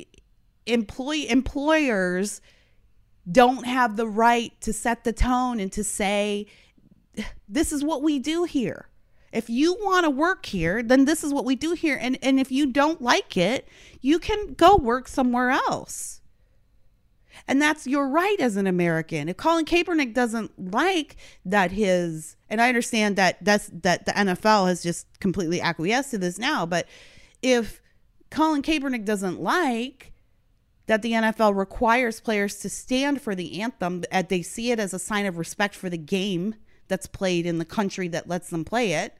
employers don't have the right to set the tone and to say, this is what we do here. If you want to work here, then this is what we do here. And if you don't like it, you can go work somewhere else. And that's your right as an American. If Colin Kaepernick doesn't like that and I understand that the NFL has just completely acquiesced to this now, but if Colin Kaepernick doesn't like that the NFL requires players to stand for the anthem, they see it as a sign of respect for the game that's played in the country that lets them play it,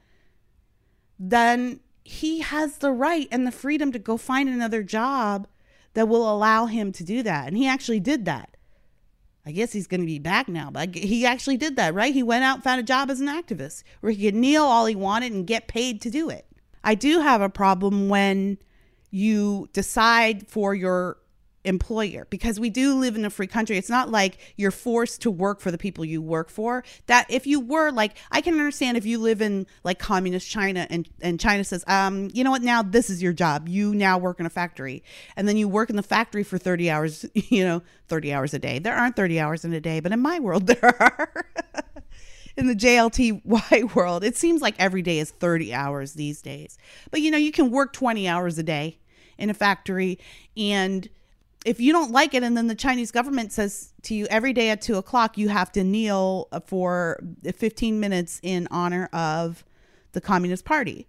then he has the right and the freedom to go find another job that will allow him to do that. And he actually did that. I guess he's going to be back now, but he actually did that, right? He went out and found a job as an activist where he could kneel all he wanted and get paid to do it. I do have a problem when you decide for your employer, because we do live in a free country. It's not like you're forced to work for the people you work for. That if you were, like, I can understand if you live in like communist China and China says, you know what, now this is your job. You now work in a factory, and then you work in the factory for 30 hours, 30 hours a day. There aren't 30 hours in a day, but in my world there are. In the JLTY world, it seems like every day is 30 hours these days. But you can work 20 hours a day in a factory, and if you don't like it, and then the Chinese government says to you every day at 2:00, you have to kneel for 15 minutes in honor of the Communist Party.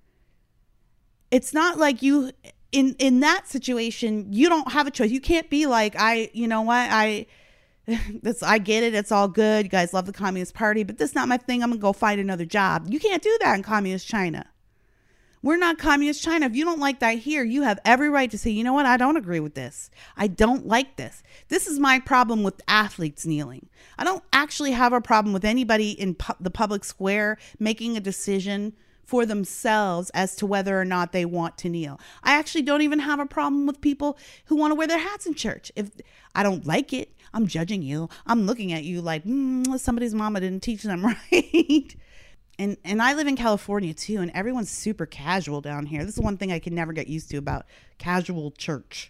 It's not like you, in that situation, you don't have a choice. You can't be like, I get it. It's all good. You guys love the Communist Party, but this is not my thing. I'm going to go find another job. You can't do that in communist China. We're not communist China. If you don't like that here, you have every right to say, you know what? I don't agree with this. I don't like this. This is my problem with athletes kneeling. I don't actually have a problem with anybody in the public square making a decision for themselves as to whether or not they want to kneel. I actually don't even have a problem with people who want to wear their hats in church. If I don't like it, I'm judging you. I'm looking at you like, somebody's mama didn't teach them right. And I live in California too, and everyone's super casual down here. This is one thing I can never get used to about casual church.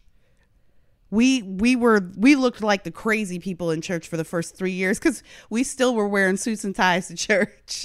We looked like the crazy people in church for the first 3 years because we still were wearing suits and ties to church.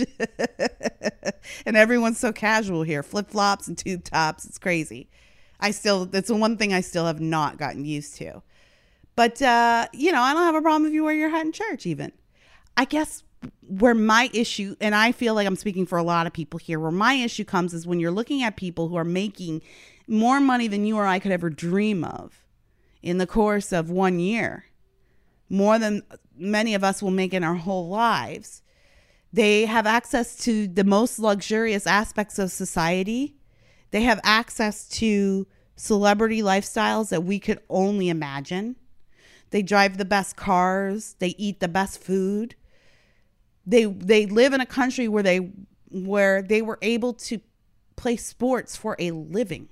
And everyone's so casual here, flip-flops and tube tops. It's crazy. That's the one thing I still have not gotten used to. But, I don't have a problem if you wear your hat in church even. I guess where my issue, and I feel like I'm speaking for a lot of people here, where my issue comes is when you're looking at people who are making more money than you or I could ever dream of in the course of 1 year, more than many of us will make in our whole lives. They have access to the most luxurious aspects of society. They have access to celebrity lifestyles that we could only imagine. They drive the best cars. They eat the best food. They live in a country where they were able to play sports for a living,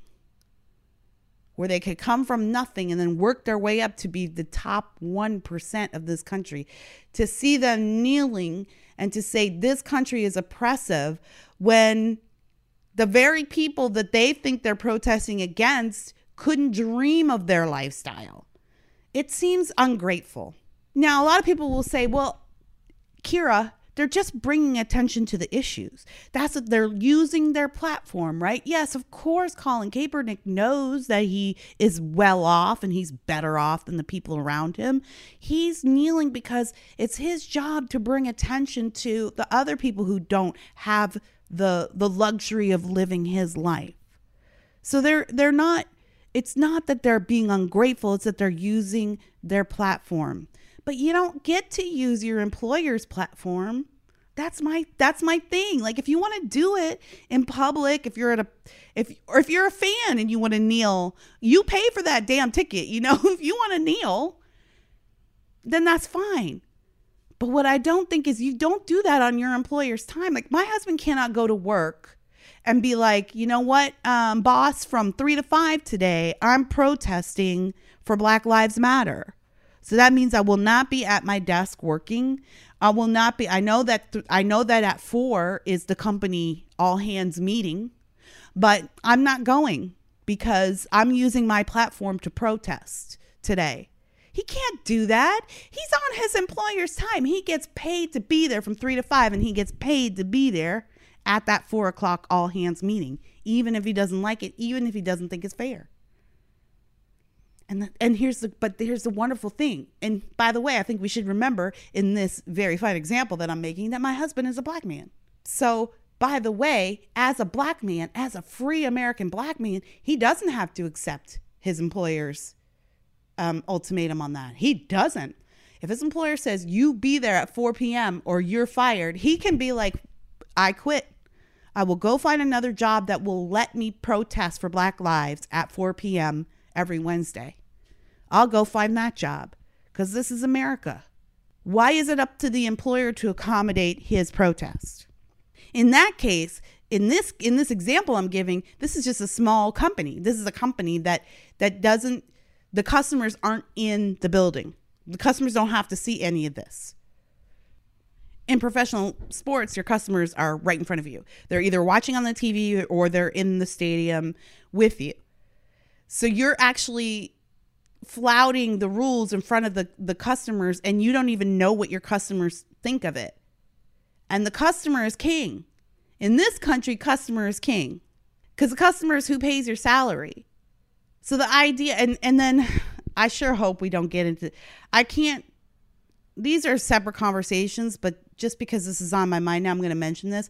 where they could come from nothing and then work their way up to be the top 1% of this country. To see them kneeling and to say this country is oppressive when the very people that they think they're protesting against couldn't dream of their lifestyle. It seems ungrateful. Now, a lot of people will say, well, Kira, they're just bringing attention to the issues. That's what they're using their platform, right? Yes, of course, Colin Kaepernick knows that he is well off and he's better off than the people around him. He's kneeling because it's his job to bring attention to the other people who don't have the luxury of living his life. So they're not, it's not that they're being ungrateful, it's that they're using their platform. But you don't get to use your employer's platform. That's my thing. Like, if you want to do it in public, if you're a fan and you want to kneel, you pay for that damn ticket. If you want to kneel, then that's fine. But what I don't think is you don't do that on your employer's time. Like, my husband cannot go to work and be like, you know what, boss, from 3 to 5 today, I'm protesting for Black Lives Matter. So that means I will not be at my desk working. I will not be. I know that at 4 is the company all hands meeting, but I'm not going because I'm using my platform to protest today. He can't do that. He's on his employer's time. He gets paid to be there from 3 to 5, and he gets paid to be there at that 4 o'clock all hands meeting, even if he doesn't like it, even if he doesn't think it's fair. And here's the wonderful thing. And by the way, I think we should remember in this very fine example that I'm making that my husband is a Black man. So, by the way, as a Black man, as a free American Black man, he doesn't have to accept his employer's ultimatum on that. He doesn't. If his employer says you be there at 4 p.m. or you're fired, he can be like, I quit. I will go find another job that will let me protest for Black lives at 4 p.m. every Wednesday. I'll go find that job because this is America. Why is it up to the employer to accommodate his protest? In that case, in this example I'm giving, this is just a small company. This is a company that doesn't, the customers aren't in the building. The customers don't have to see any of this. In professional sports, your customers are right in front of you. They're either watching on the TV or they're in the stadium with you. So you're actually flouting the rules in front of the customers, and you don't even know what your customers think of it. And the customer is king. In this country, customer is king because the customer is who pays your salary. So the idea, and then I sure hope we don't get into, these are separate conversations, but just because this is on my mind now, I'm going to mention this.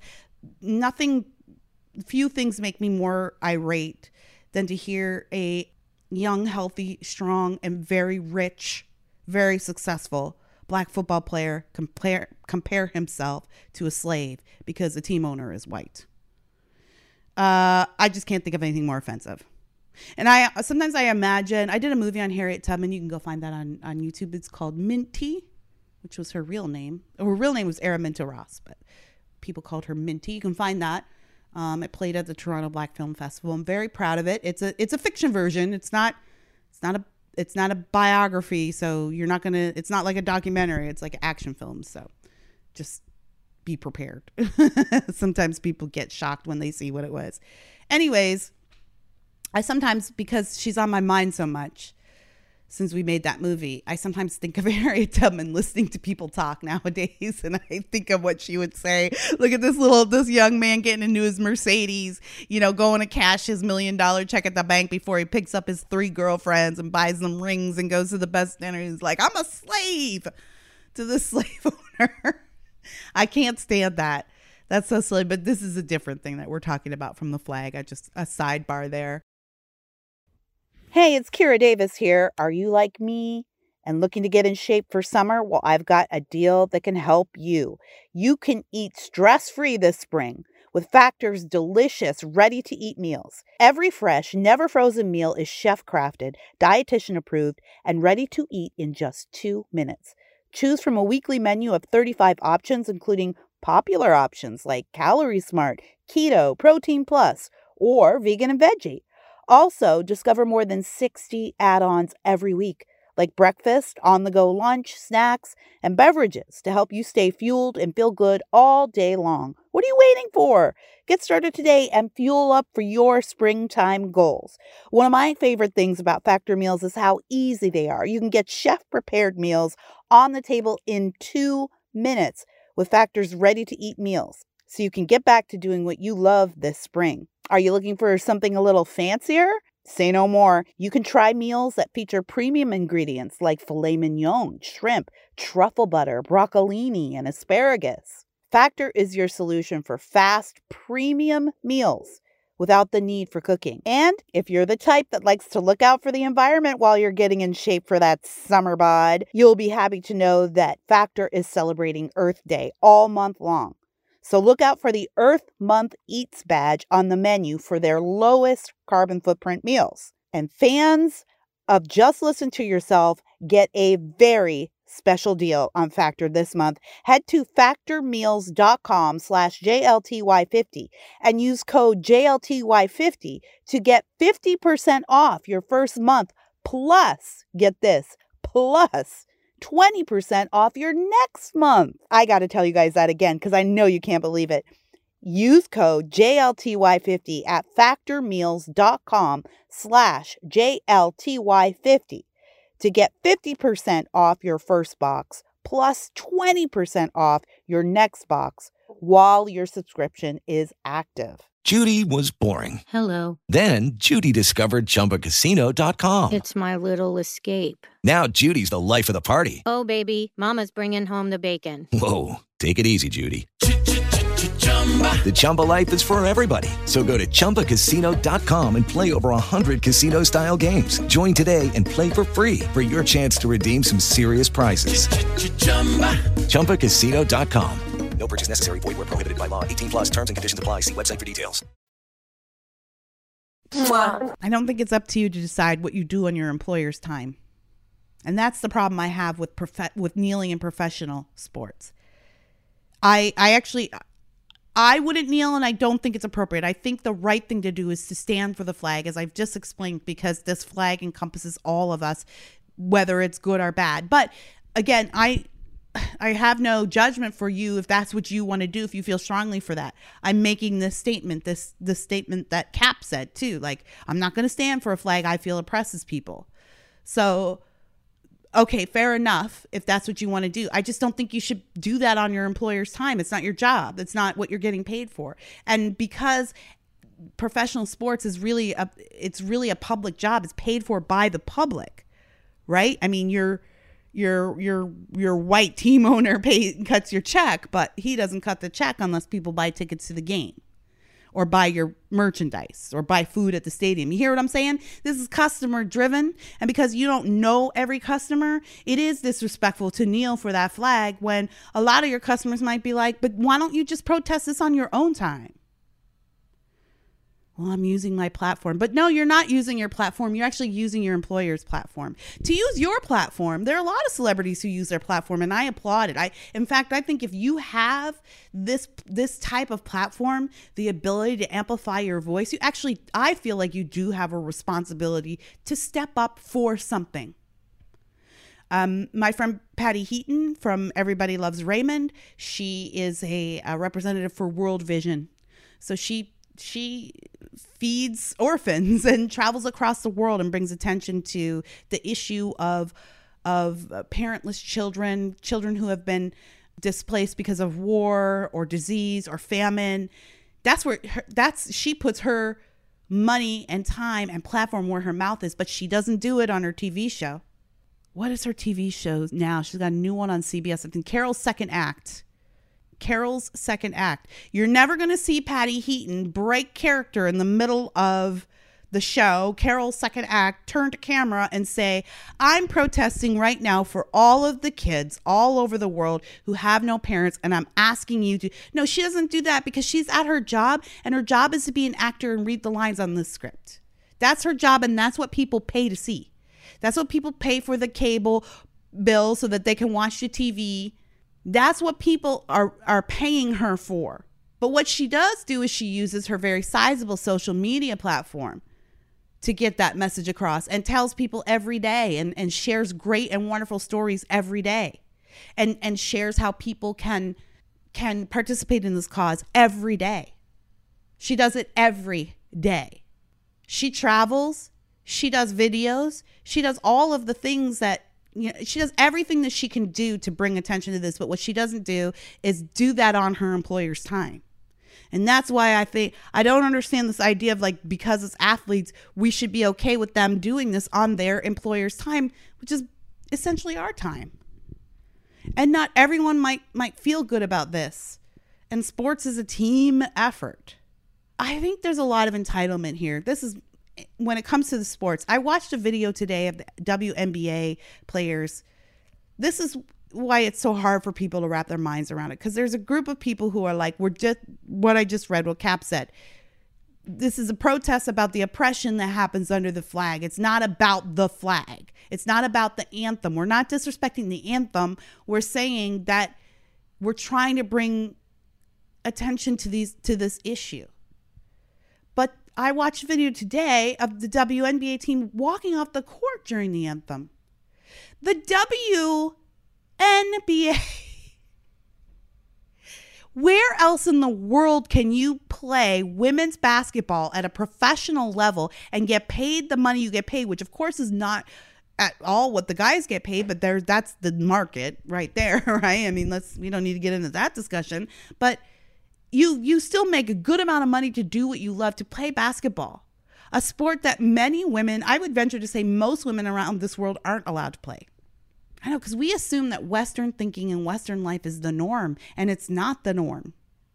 Few things make me more irate than to hear a young, healthy, strong, and very rich, very successful Black football player compare himself to a slave because the team owner is white. I just can't think of anything more offensive. And sometimes I imagine, I did a movie on Harriet Tubman. You can go find that on YouTube. It's called Minty, which was her real name. Her real name was Araminta Ross, but people called her Minty. You can find that. It played at the Toronto Black Film Festival. I'm very proud of it. It's a fiction version. It's not a biography, so it's not like a documentary. It's like an action film. So just be prepared. Sometimes people get shocked when they see what it was. Anyways, I sometimes, because she's on my mind so much since we made that movie, I sometimes think of Harriet Tubman listening to people talk nowadays, and I think of what she would say. Look at this young man getting into his Mercedes, going to cash his $1 million check at the bank before he picks up his 3 girlfriends and buys them rings and goes to the best dinner. He's like, I'm a slave to the slave owner. I can't stand that. That's so silly. But this is a different thing that we're talking about from the flag. A sidebar there. Hey, it's Kira Davis here. Are you like me and looking to get in shape for summer? Well, I've got a deal that can help you. You can eat stress-free this spring with Factor's delicious, ready-to-eat meals. Every fresh, never frozen meal is chef-crafted, dietitian approved, and ready to eat in just 2 minutes. Choose from a weekly menu of 35 options, including popular options like Calorie Smart, Keto, Protein Plus, or Vegan and Veggie. Also, discover more than 60 add-ons every week, like breakfast, on-the-go lunch, snacks, and beverages to help you stay fueled and feel good all day long. What are you waiting for? Get started today and fuel up for your springtime goals. One of my favorite things about Factor meals is how easy they are. You can get chef-prepared meals on the table in 2 minutes with Factor's ready-to-eat meals, so you can get back to doing what you love this spring. Are you looking for something a little fancier? Say no more. You can try meals that feature premium ingredients like filet mignon, shrimp, truffle butter, broccolini, and asparagus. Factor is your solution for fast, premium meals without the need for cooking. And if you're the type that likes to look out for the environment while you're getting in shape for that summer bod, you'll be happy to know that Factor is celebrating Earth Day all month long. So look out for the Earth Month Eats badge on the menu for their lowest carbon footprint meals. And fans of Just Listen to Yourself get a very special deal on Factor this month. Head to factormeals.com/JLTY50 and use code JLTY50 to get 50% off your first month. Plus, get this, plus 20% off your next month. I got to tell you guys that again because I know you can't believe it. Use code JLTY50 at factormeals.com/JLTY50 to get 50% off your first box plus 20% off your next box while your subscription is active. Judy was boring. Hello. Then Judy discovered ChumbaCasino.com. It's my little escape. Now Judy's the life of the party. Oh, baby, mama's bringing home the bacon. Whoa, take it easy, Judy. The Chumba life is for everybody. So go to ChumbaCasino.com and play over 100 casino-style games. Join today and play for free for your chance to redeem some serious prizes. ChumbaCasino.com. No purchase necessary. Void where prohibited by law. 18 plus terms and conditions apply. See website for details. I don't think it's up to you to decide what you do on your employer's time. And that's the problem I have with kneeling in professional sports. I wouldn't kneel, and I don't think it's appropriate. I think the right thing to do is to stand for the flag, as I've just explained, because this flag encompasses all of us, whether it's good or bad. But again, I have no judgment for you if that's what you want to do, if you feel strongly for that. I'm making this statement, this statement that Cap said too. Like, I'm not going to stand for a flag I feel oppresses people. So, okay, fair enough if that's what you want to do. I just don't think you should do that on your employer's time. It's not your job. It's not what you're getting paid for. And because professional sports is really a public job, it's paid for by the public, right? I mean, your white team owner cuts your check, but he doesn't cut the check unless people buy tickets to the game or buy your merchandise or buy food at the stadium. You hear what I'm saying? This is customer driven. And because you don't know every customer, it is disrespectful to kneel for that flag when a lot of your customers might be like, but why don't you just protest this on your own time? well, I'm using my platform. But no, you're not using your platform. You're actually using your employer's platform. To use your platform, there are a lot of celebrities who use their platform, and I applaud it. In fact, I think if you have this type of platform, the ability to amplify your voice, I feel like you do have a responsibility to step up for something. My friend Patty Heaton from Everybody Loves Raymond, she is a representative for World Vision. So she feeds orphans and travels across the world and brings attention to the issue of parentless children who have been displaced because of war or disease or famine. She puts her money and time and platform where her mouth is, but she doesn't do it on her TV show. What is her TV show now? She's got a new one on CBS. I think Carol's Second Act. You're never going to see Patty Heaton break character in the middle of the show, Carol's Second Act, turn to camera and say, I'm protesting right now for all of the kids all over the world who have no parents, and I'm asking you to. No, she doesn't do that because she's at her job, and her job is to be an actor and read the lines on the script. That's her job, and that's what people pay to see. That's what people pay for the cable bill so that they can watch the TV. That's what people are paying her for. But what she does do is she uses her very sizable social media platform to get that message across and tells people every day and shares great and wonderful stories every day and shares how people can participate in this cause every day. She does it every day. She travels. She does videos. She does all of the things that, she does everything that she can do to bring attention to this. But what she doesn't do is do that on her employer's time. And that's why I don't understand this idea of like, because it's athletes, we should be okay with them doing this on their employer's time, which is essentially our time. And not everyone might feel good about this. And sports is a team effort. I think there's a lot of entitlement here. This is when it comes to the sports. I watched a video today of the WNBA players. This is why it's so hard for people to wrap their minds around it, because there's a group of people who are like, we're just what I just read, what Cap said. This is a protest about the oppression that happens under the flag. It's not about the flag. It's not about the anthem. We're not disrespecting the anthem. We're saying that we're trying to bring attention to this issue. But I watched a video today of the WNBA team walking off the court during the anthem. The WNBA. Where else in the world can you play women's basketball at a professional level and get paid the money you get paid, which of course is not at all what the guys get paid, but that's the market right there, right? I mean, we don't need to get into that discussion, but you still make a good amount of money to do what you love, to play basketball, a sport that many women, I would venture to say most women around this world aren't allowed to play. I know, because we assume that Western thinking and Western life is the norm, and it's not the norm.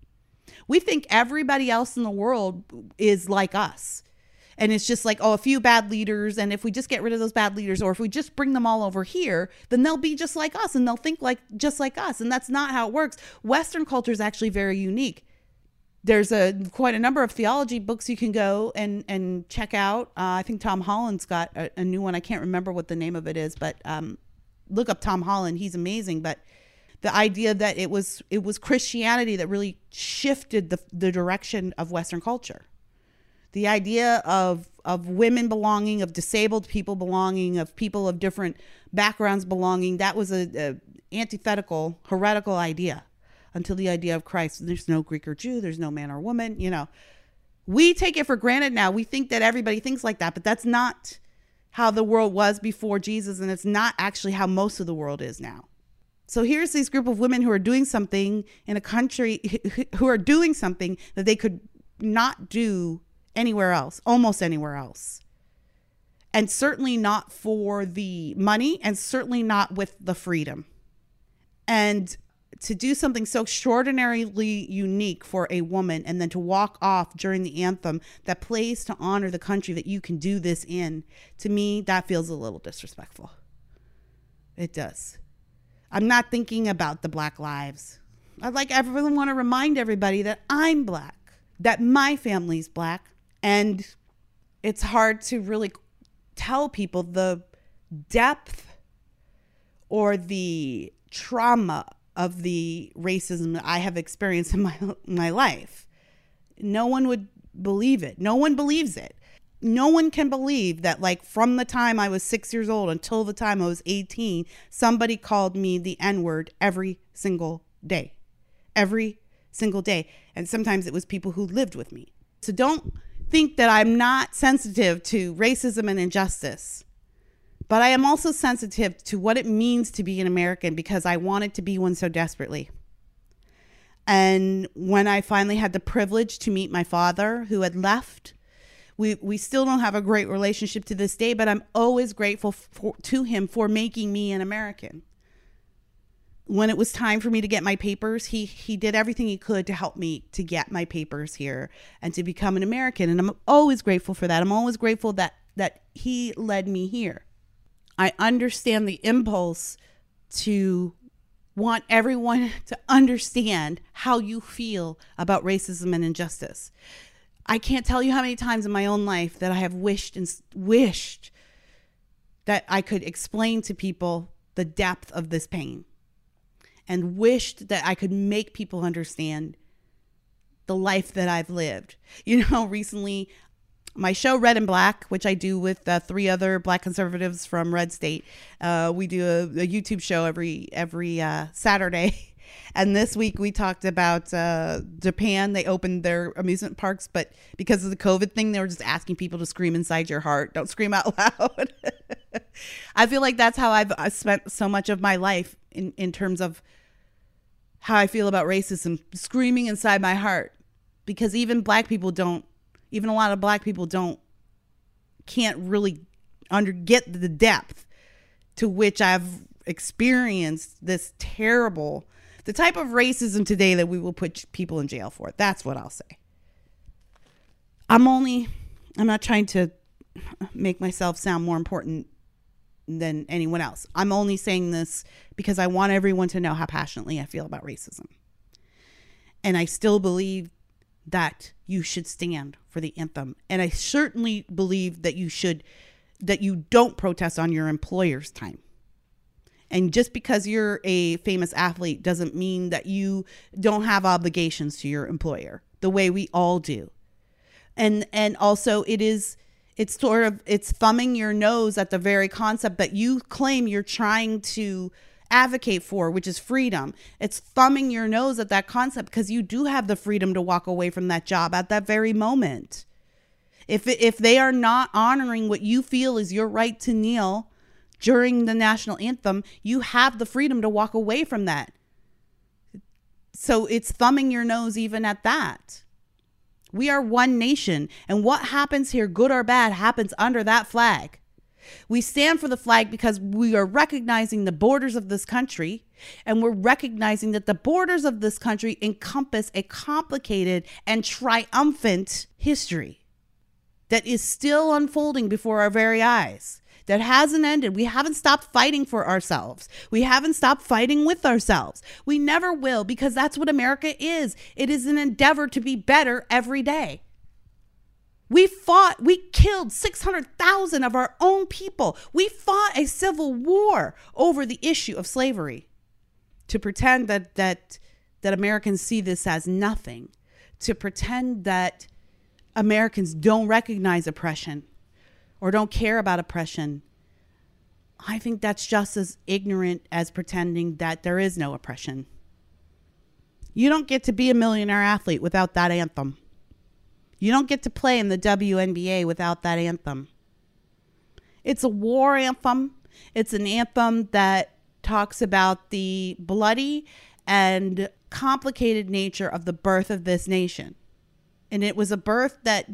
We think everybody else in the world is like us. And it's just like, a few bad leaders, and if we just get rid of those bad leaders, or if we just bring them all over here, then they'll be just like us, and they'll think just like us. And that's not how it works. Western culture is actually very unique. There's quite a number of theology books you can go and check out. I think Tom Holland's got a new one. I can't remember what the name of it is, but look up Tom Holland. He's amazing. But the idea that it was Christianity that really shifted the direction of Western culture. The idea of women belonging, of disabled people belonging, of people of different backgrounds belonging, that was a antithetical, heretical idea until the idea of Christ. There's no Greek or Jew. There's no man or woman. We take it for granted now. We think that everybody thinks like that, but that's not how the world was before Jesus, and it's not actually how most of the world is now. So here's this group of women who are doing something in a country, who are doing something that they could not do anywhere else, almost anywhere else. And certainly not for the money, and certainly not with the freedom. And to do something so extraordinarily unique for a woman, and then to walk off during the anthem that plays to honor the country that you can do this in, to me, that feels a little disrespectful. It does. I'm not thinking about the Black lives. I'd like everyone want to remind everybody that I'm Black, that my family's Black, And it's hard to really tell people the depth or the trauma of the racism that I have experienced in my life. No one would believe it. No one believes it. No one can believe that, like, from the time I was 6 years old until the time I was 18, somebody called me the N-word every single day. Every single day. And sometimes it was people who lived with me. So don't think that I'm not sensitive to racism and injustice. But I am also sensitive to what it means to be an American, because I wanted to be one so desperately. And when I finally had the privilege to meet my father, who had left, we still don't have a great relationship to this day, but I'm always grateful to him for making me an American. When it was time for me to get my papers, he did everything he could to help me to get my papers here and to become an American. And I'm always grateful for that. I'm always grateful that he led me here. I understand the impulse to want everyone to understand how you feel about racism and injustice. I can't tell you how many times in my own life that I have wished that I could explain to people the depth of this pain, and wished that I could make people understand the life that I've lived. You know, recently, my show Red and Black, which I do with 3 other Black conservatives from Red State, we do a YouTube show every Saturday. And this week we talked about Japan. They opened their amusement parks, but because of the COVID thing, they were just asking people to scream inside your heart. Don't scream out loud. I feel like that's how I've spent so much of my life in terms of how I feel about racism, screaming inside my heart. Because even a lot of Black people can't really get the depth to which I've experienced this terrible, the type of racism today that we will put people in jail for. That's what I'll say. I'm not trying to make myself sound more important than anyone else. I'm only saying this because I want everyone to know how passionately I feel about racism. And I still believe that you should stand for the anthem. And I certainly believe that you don't protest on your employer's time. And just because you're a famous athlete doesn't mean that you don't have obligations to your employer, the way we all do. And also it's thumbing your nose at the very concept that you claim you're trying to advocate for, which is freedom. It's thumbing your nose at that concept because you do have the freedom to walk away from that job at that very moment. If they are not honoring what you feel is your right to kneel during the national anthem, you have the freedom to walk away from that. So it's thumbing your nose even at that. We are one nation, and what happens here, good or bad, happens under that flag. We stand for the flag because we are recognizing the borders of this country, and we're recognizing that the borders of this country encompass a complicated and triumphant history that is still unfolding before our very eyes, that hasn't ended. We haven't stopped fighting for ourselves. We haven't stopped fighting with ourselves. We never will, because that's what America is. It is an endeavor to be better every day. We killed 600,000 of our own people. We fought a civil war over the issue of slavery. To pretend that Americans see this as nothing, to pretend that Americans don't recognize oppression or don't care about oppression, I think that's just as ignorant as pretending that there is no oppression. You don't get to be a millionaire athlete without that anthem. You don't get to play in the WNBA without that anthem. It's a war anthem. It's an anthem that talks about the bloody and complicated nature of the birth of this nation. And it was a birth that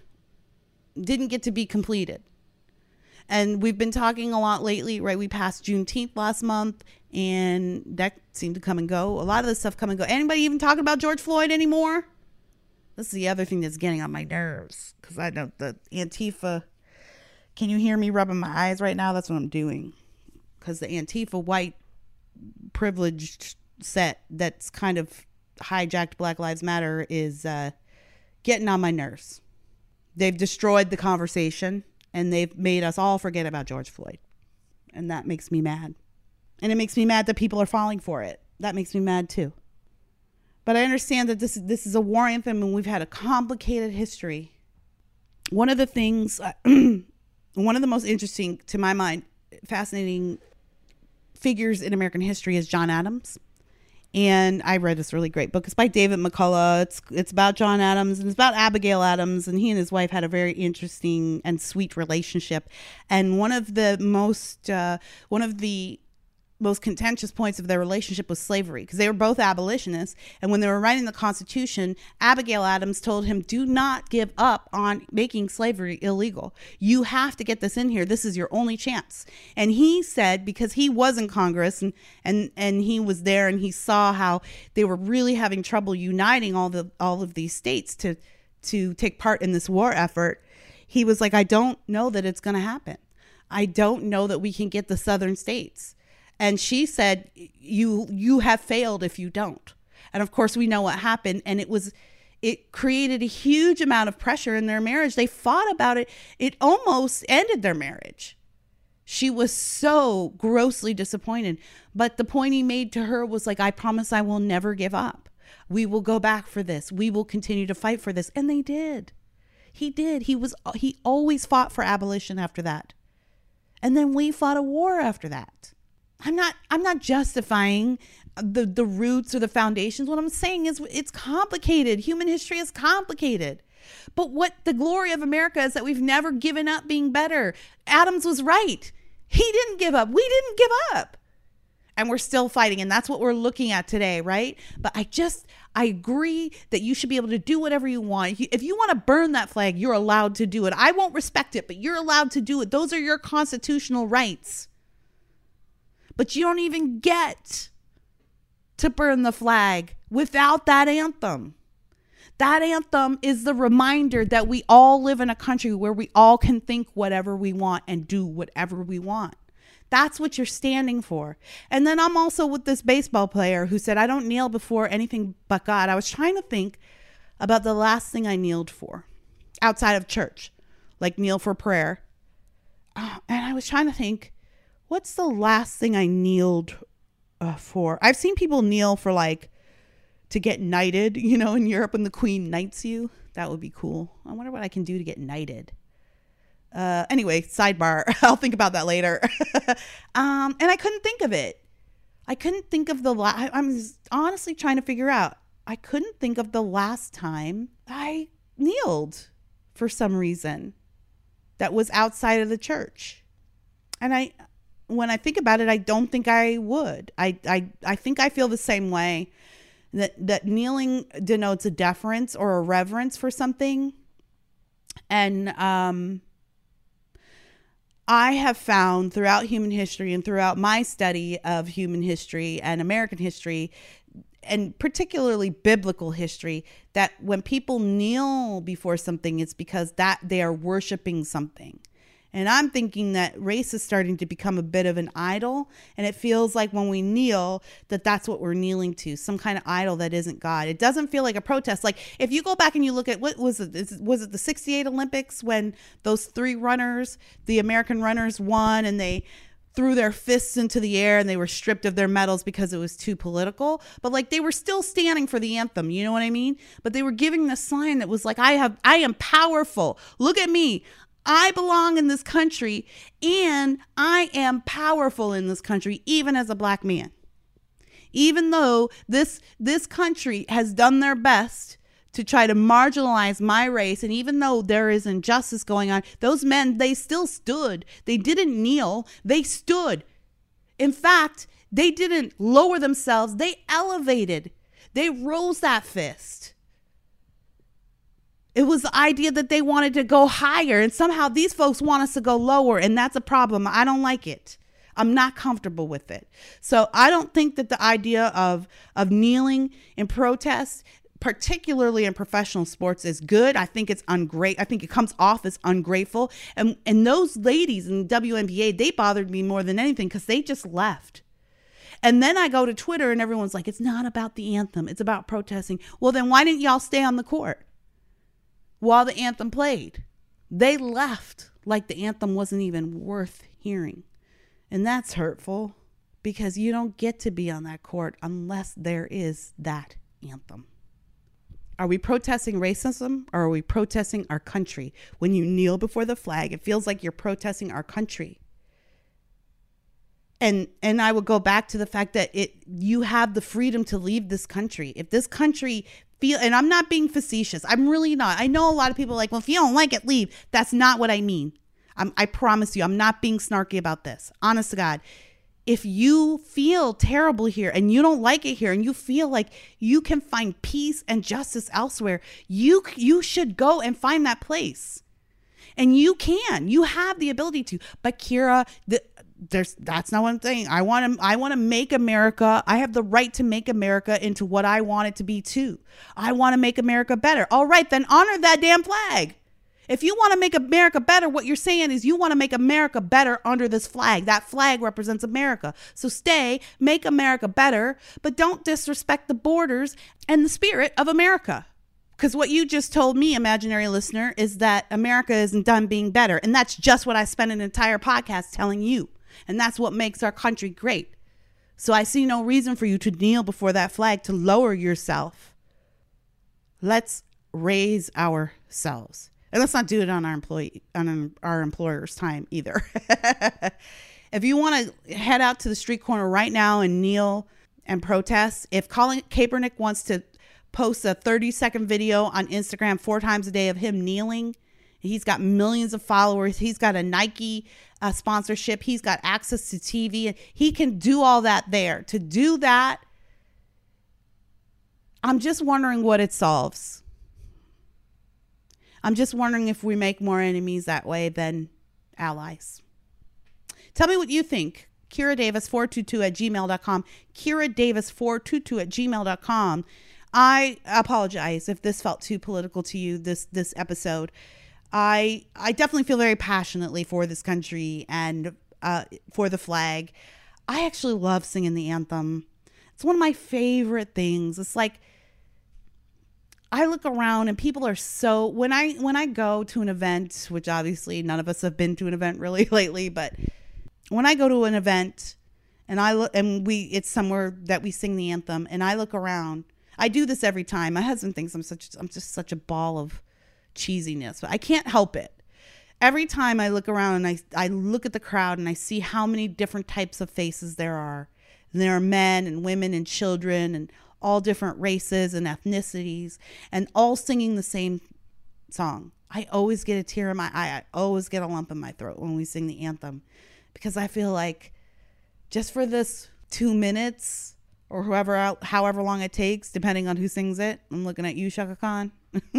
didn't get to be completed. And we've been talking a lot lately, right? We passed Juneteenth last month, and that seemed to come and go. A lot of this stuff come and go. Anybody even talking about George Floyd anymore? This is the other thing that's getting on my nerves, because I know the Antifa. Can you hear me rubbing my eyes right now? That's what I'm doing. Because the Antifa white privileged set that's kind of hijacked Black Lives Matter is getting on my nerves. They've destroyed the conversation, and they've made us all forget about George Floyd. And that makes me mad. And it makes me mad that people are falling for it. That makes me mad too. But I understand that this is a war anthem, and we've had a complicated history. One of the things, one of the most interesting, to my mind, fascinating figures in American history is John Adams. And I read this really great book. It's by David McCullough. It's about John Adams, and it's about Abigail Adams. And he and his wife had a very interesting and sweet relationship. And one of the most contentious points of their relationship was slavery, because they were both abolitionists. And when they were writing the Constitution, Abigail Adams told him, do not give up on making slavery illegal. You have to get this in here. This is your only chance. And he said, because he was in Congress and he was there, and he saw how they were really having trouble uniting all of these states to take part in this war effort, he was like, I don't know that it's going to happen. I don't know that we can get the southern states. And she said, you have failed if you don't. And of course, we know what happened. And it created a huge amount of pressure in their marriage. They fought about it. It almost ended their marriage. She was so grossly disappointed. But the point he made to her was like, I promise I will never give up. We will go back for this. We will continue to fight for this. And they did. He did. He always fought for abolition after that. And then we fought a war after that. I'm not justifying the roots or the foundations. What I'm saying is it's complicated. Human history is complicated. But what the glory of America is that we've never given up being better. Adams was right. He didn't give up. We didn't give up. And we're still fighting. And that's what we're looking at today, right? But I agree that you should be able to do whatever you want. If you want to burn that flag, you're allowed to do it. I won't respect it, but you're allowed to do it. Those are your constitutional rights. But you don't even get to burn the flag without that anthem. That anthem is the reminder that we all live in a country where we all can think whatever we want and do whatever we want. That's what you're standing for. And then I'm also with this baseball player who said, I don't kneel before anything but God. I was trying to think about the last thing I kneeled for outside of church, like kneel for prayer. And I was trying to think, what's the last thing I kneeled for? I've seen people kneel for to get knighted, in Europe when the Queen knights you. That would be cool. I wonder what I can do to get knighted. Anyway, sidebar. I'll think about that later. And I couldn't think of it. I couldn't think of I'm honestly trying to figure out. I couldn't think of the last time I kneeled for some reason that was outside of the church. And when I think about it, I don't think I would. I think I feel the same way, that kneeling denotes a deference or a reverence for something. And I have found throughout human history and throughout my study of human history and American history, and particularly biblical history, that when people kneel before something, it's because that they are worshiping something. And I'm thinking that race is starting to become a bit of an idol. And it feels like when we kneel, that's what we're kneeling to, some kind of idol that isn't God. It doesn't feel like a protest. Like if you go back and you look at, what was it? Was it the 68 Olympics when those three runners, the American runners, won, and they threw their fists into the air and they were stripped of their medals because it was too political? But they were still standing for the anthem. You know what I mean? But they were giving the sign that was like, I am powerful. Look at me. I belong in this country, and I am powerful in this country, even as a black man. Even though this country has done their best to try to marginalize my race, and even though there is injustice going on, those men, they still stood. They didn't kneel. They stood. In fact, they didn't lower themselves. They elevated. They rose that fist. It was the idea that they wanted to go higher, and somehow these folks want us to go lower, and that's a problem. I don't like it. I'm not comfortable with it. So I don't think that the idea of kneeling in protest, particularly in professional sports, is good. I think it's ungrateful. I think it comes off as ungrateful. And those ladies in the WNBA, they bothered me more than anything because they just left. And then I go to Twitter and everyone's like, it's not about the anthem. It's about protesting. Well, then why didn't y'all stay on the court while the anthem played? They left like the anthem wasn't even worth hearing. And that's hurtful because you don't get to be on that court unless there is that anthem. Are we protesting racism or are we protesting our country? When you kneel before the flag, it feels like you're protesting our country. And I would go back to the fact that you have the freedom to leave this country. If this country and I'm not being facetious. I'm really not. I know a lot of people are like, well, if you don't like it, leave. That's not what I mean. I promise you, I'm not being snarky about this. Honest to God. If you feel terrible here and you don't like it here and you feel like you can find peace and justice elsewhere, you should go and find that place. And you can. You have the ability to. But Kira, that's not one thing. I want to make America. I have the right to make America into what I want it to be too. I want to make America better. All right, then honor that damn flag. If you want to make America better, what you're saying is you want to make America better under this flag. That flag represents America. So make America better, but don't disrespect the borders and the spirit of America. Because what you just told me, imaginary listener, is that America isn't done being better. And that's just what I spent an entire podcast telling you. And that's what makes our country great. So I see no reason for you to kneel before that flag, to lower yourself. Let's raise ourselves. And let's not do it on our employer's time either. If you want to head out to the street corner right now and kneel and protest, if Colin Kaepernick wants to post a 30-second video on Instagram 4 times a day of him kneeling, he's got millions of followers. He's got a Nike sponsorship. He's got access to TV. And he can do all that there. To do that, I'm just wondering what it solves. I'm just wondering if we make more enemies that way than allies. Tell me what you think. KiraDavis422@gmail.com. KiraDavis422@gmail.com. I apologize if this felt too political to you, this episode. I definitely feel very passionately for this country and for the flag. I actually love singing the anthem. It's one of my favorite things. It's like I look around and people are so, when I go to an event, which obviously none of us have been to an event really lately, but when I go to an event and it's somewhere that we sing the anthem and I look around, I do this every time. My husband thinks I'm just such a ball of cheesiness, but I can't help it. Every time I look around and I look at the crowd and I see how many different types of faces there are. And there are men and women and children and all different races and ethnicities and all singing the same song. I always get a tear in my eye. I always get a lump in my throat when we sing the anthem because I feel like just for this 2 minutes or however long it takes, depending on who sings it. I'm looking at you, Shaka Khan.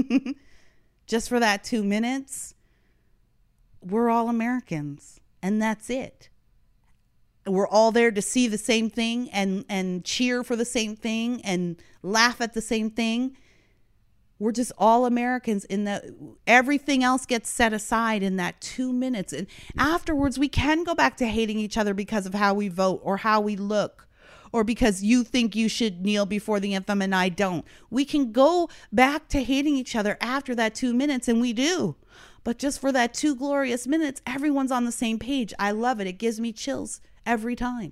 Just for that 2 minutes, we're all Americans and that's it. We're all there to see the same thing and cheer for the same thing and laugh at the same thing. We're just all Americans everything else gets set aside in that 2 minutes. And afterwards, we can go back to hating each other because of how we vote or how we look or because you think you should kneel before the anthem and I don't. We can go back to hating each other after that 2 minutes and we do. But just for that 2 glorious minutes, everyone's on the same page. I love it. It gives me chills every time.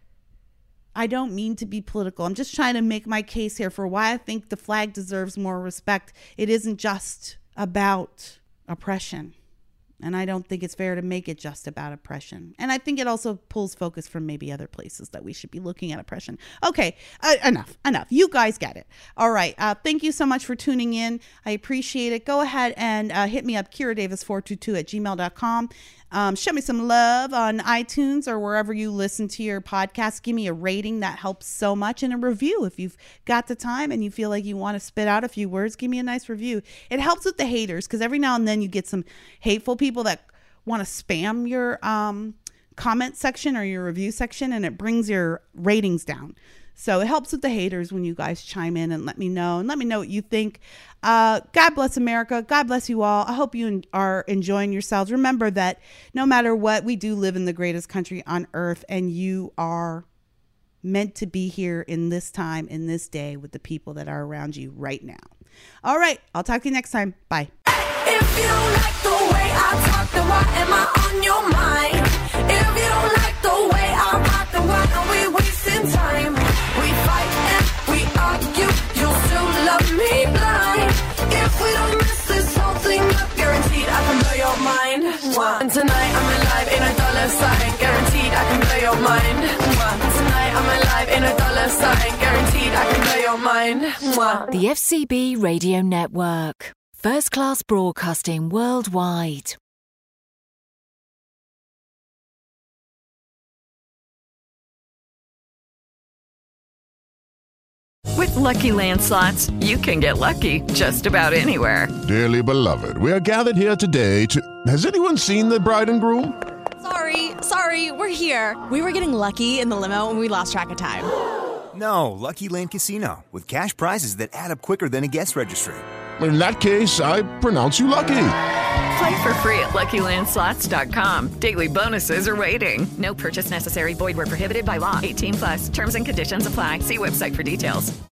I don't mean to be political. I'm just trying to make my case here for why I think the flag deserves more respect. It isn't just about oppression. And I don't think it's fair to make it just about oppression. And I think it also pulls focus from maybe other places that we should be looking at oppression. Okay, enough. You guys get it. All right. Thank you so much for tuning in. I appreciate it. Go ahead and hit me up, KiraDavis422@gmail.com. Show me some love on iTunes or wherever you listen to your podcast. Give me a rating. That helps so much. And a review. If you've got the time and you feel like you want to spit out a few words, give me a nice review. It helps with the haters because every now and then you get some hateful people that want to spam your comment section or your review section and it brings your ratings down. So it helps with the haters when you guys chime in and let me know what you think. God bless America. God bless you all. I hope you are enjoying yourselves. Remember that no matter what, we do live in the greatest country on earth and you are meant to be here in this time, in this day with the people that are around you right now. All right. I'll talk to you next time. Bye. If you don't like the way I talk, then why am I on your mind? If you don't like the way I rock, then why are we wasting time? We fight and we argue, you'll still love me blind. If we don't mess this whole thing up, guaranteed I can blow your mind. And tonight I'm alive in a dollar sign, guaranteed I can blow your mind. Tonight I'm alive in a dollar sign, guaranteed I can blow your mind. The FCB Radio Network. First class broadcasting worldwide. With Lucky Land Slots, you can get lucky just about anywhere. Dearly beloved, we are gathered here today to... Has anyone seen the bride and groom? Sorry, we're here. We were getting lucky in the limo and we lost track of time. No, Lucky Land Casino, with cash prizes that add up quicker than a guest registry. In that case, I pronounce you lucky. Play for free at LuckyLandSlots.com. Daily bonuses are waiting. No purchase necessary. Void where prohibited by law. 18+. Terms and conditions apply. See website for details.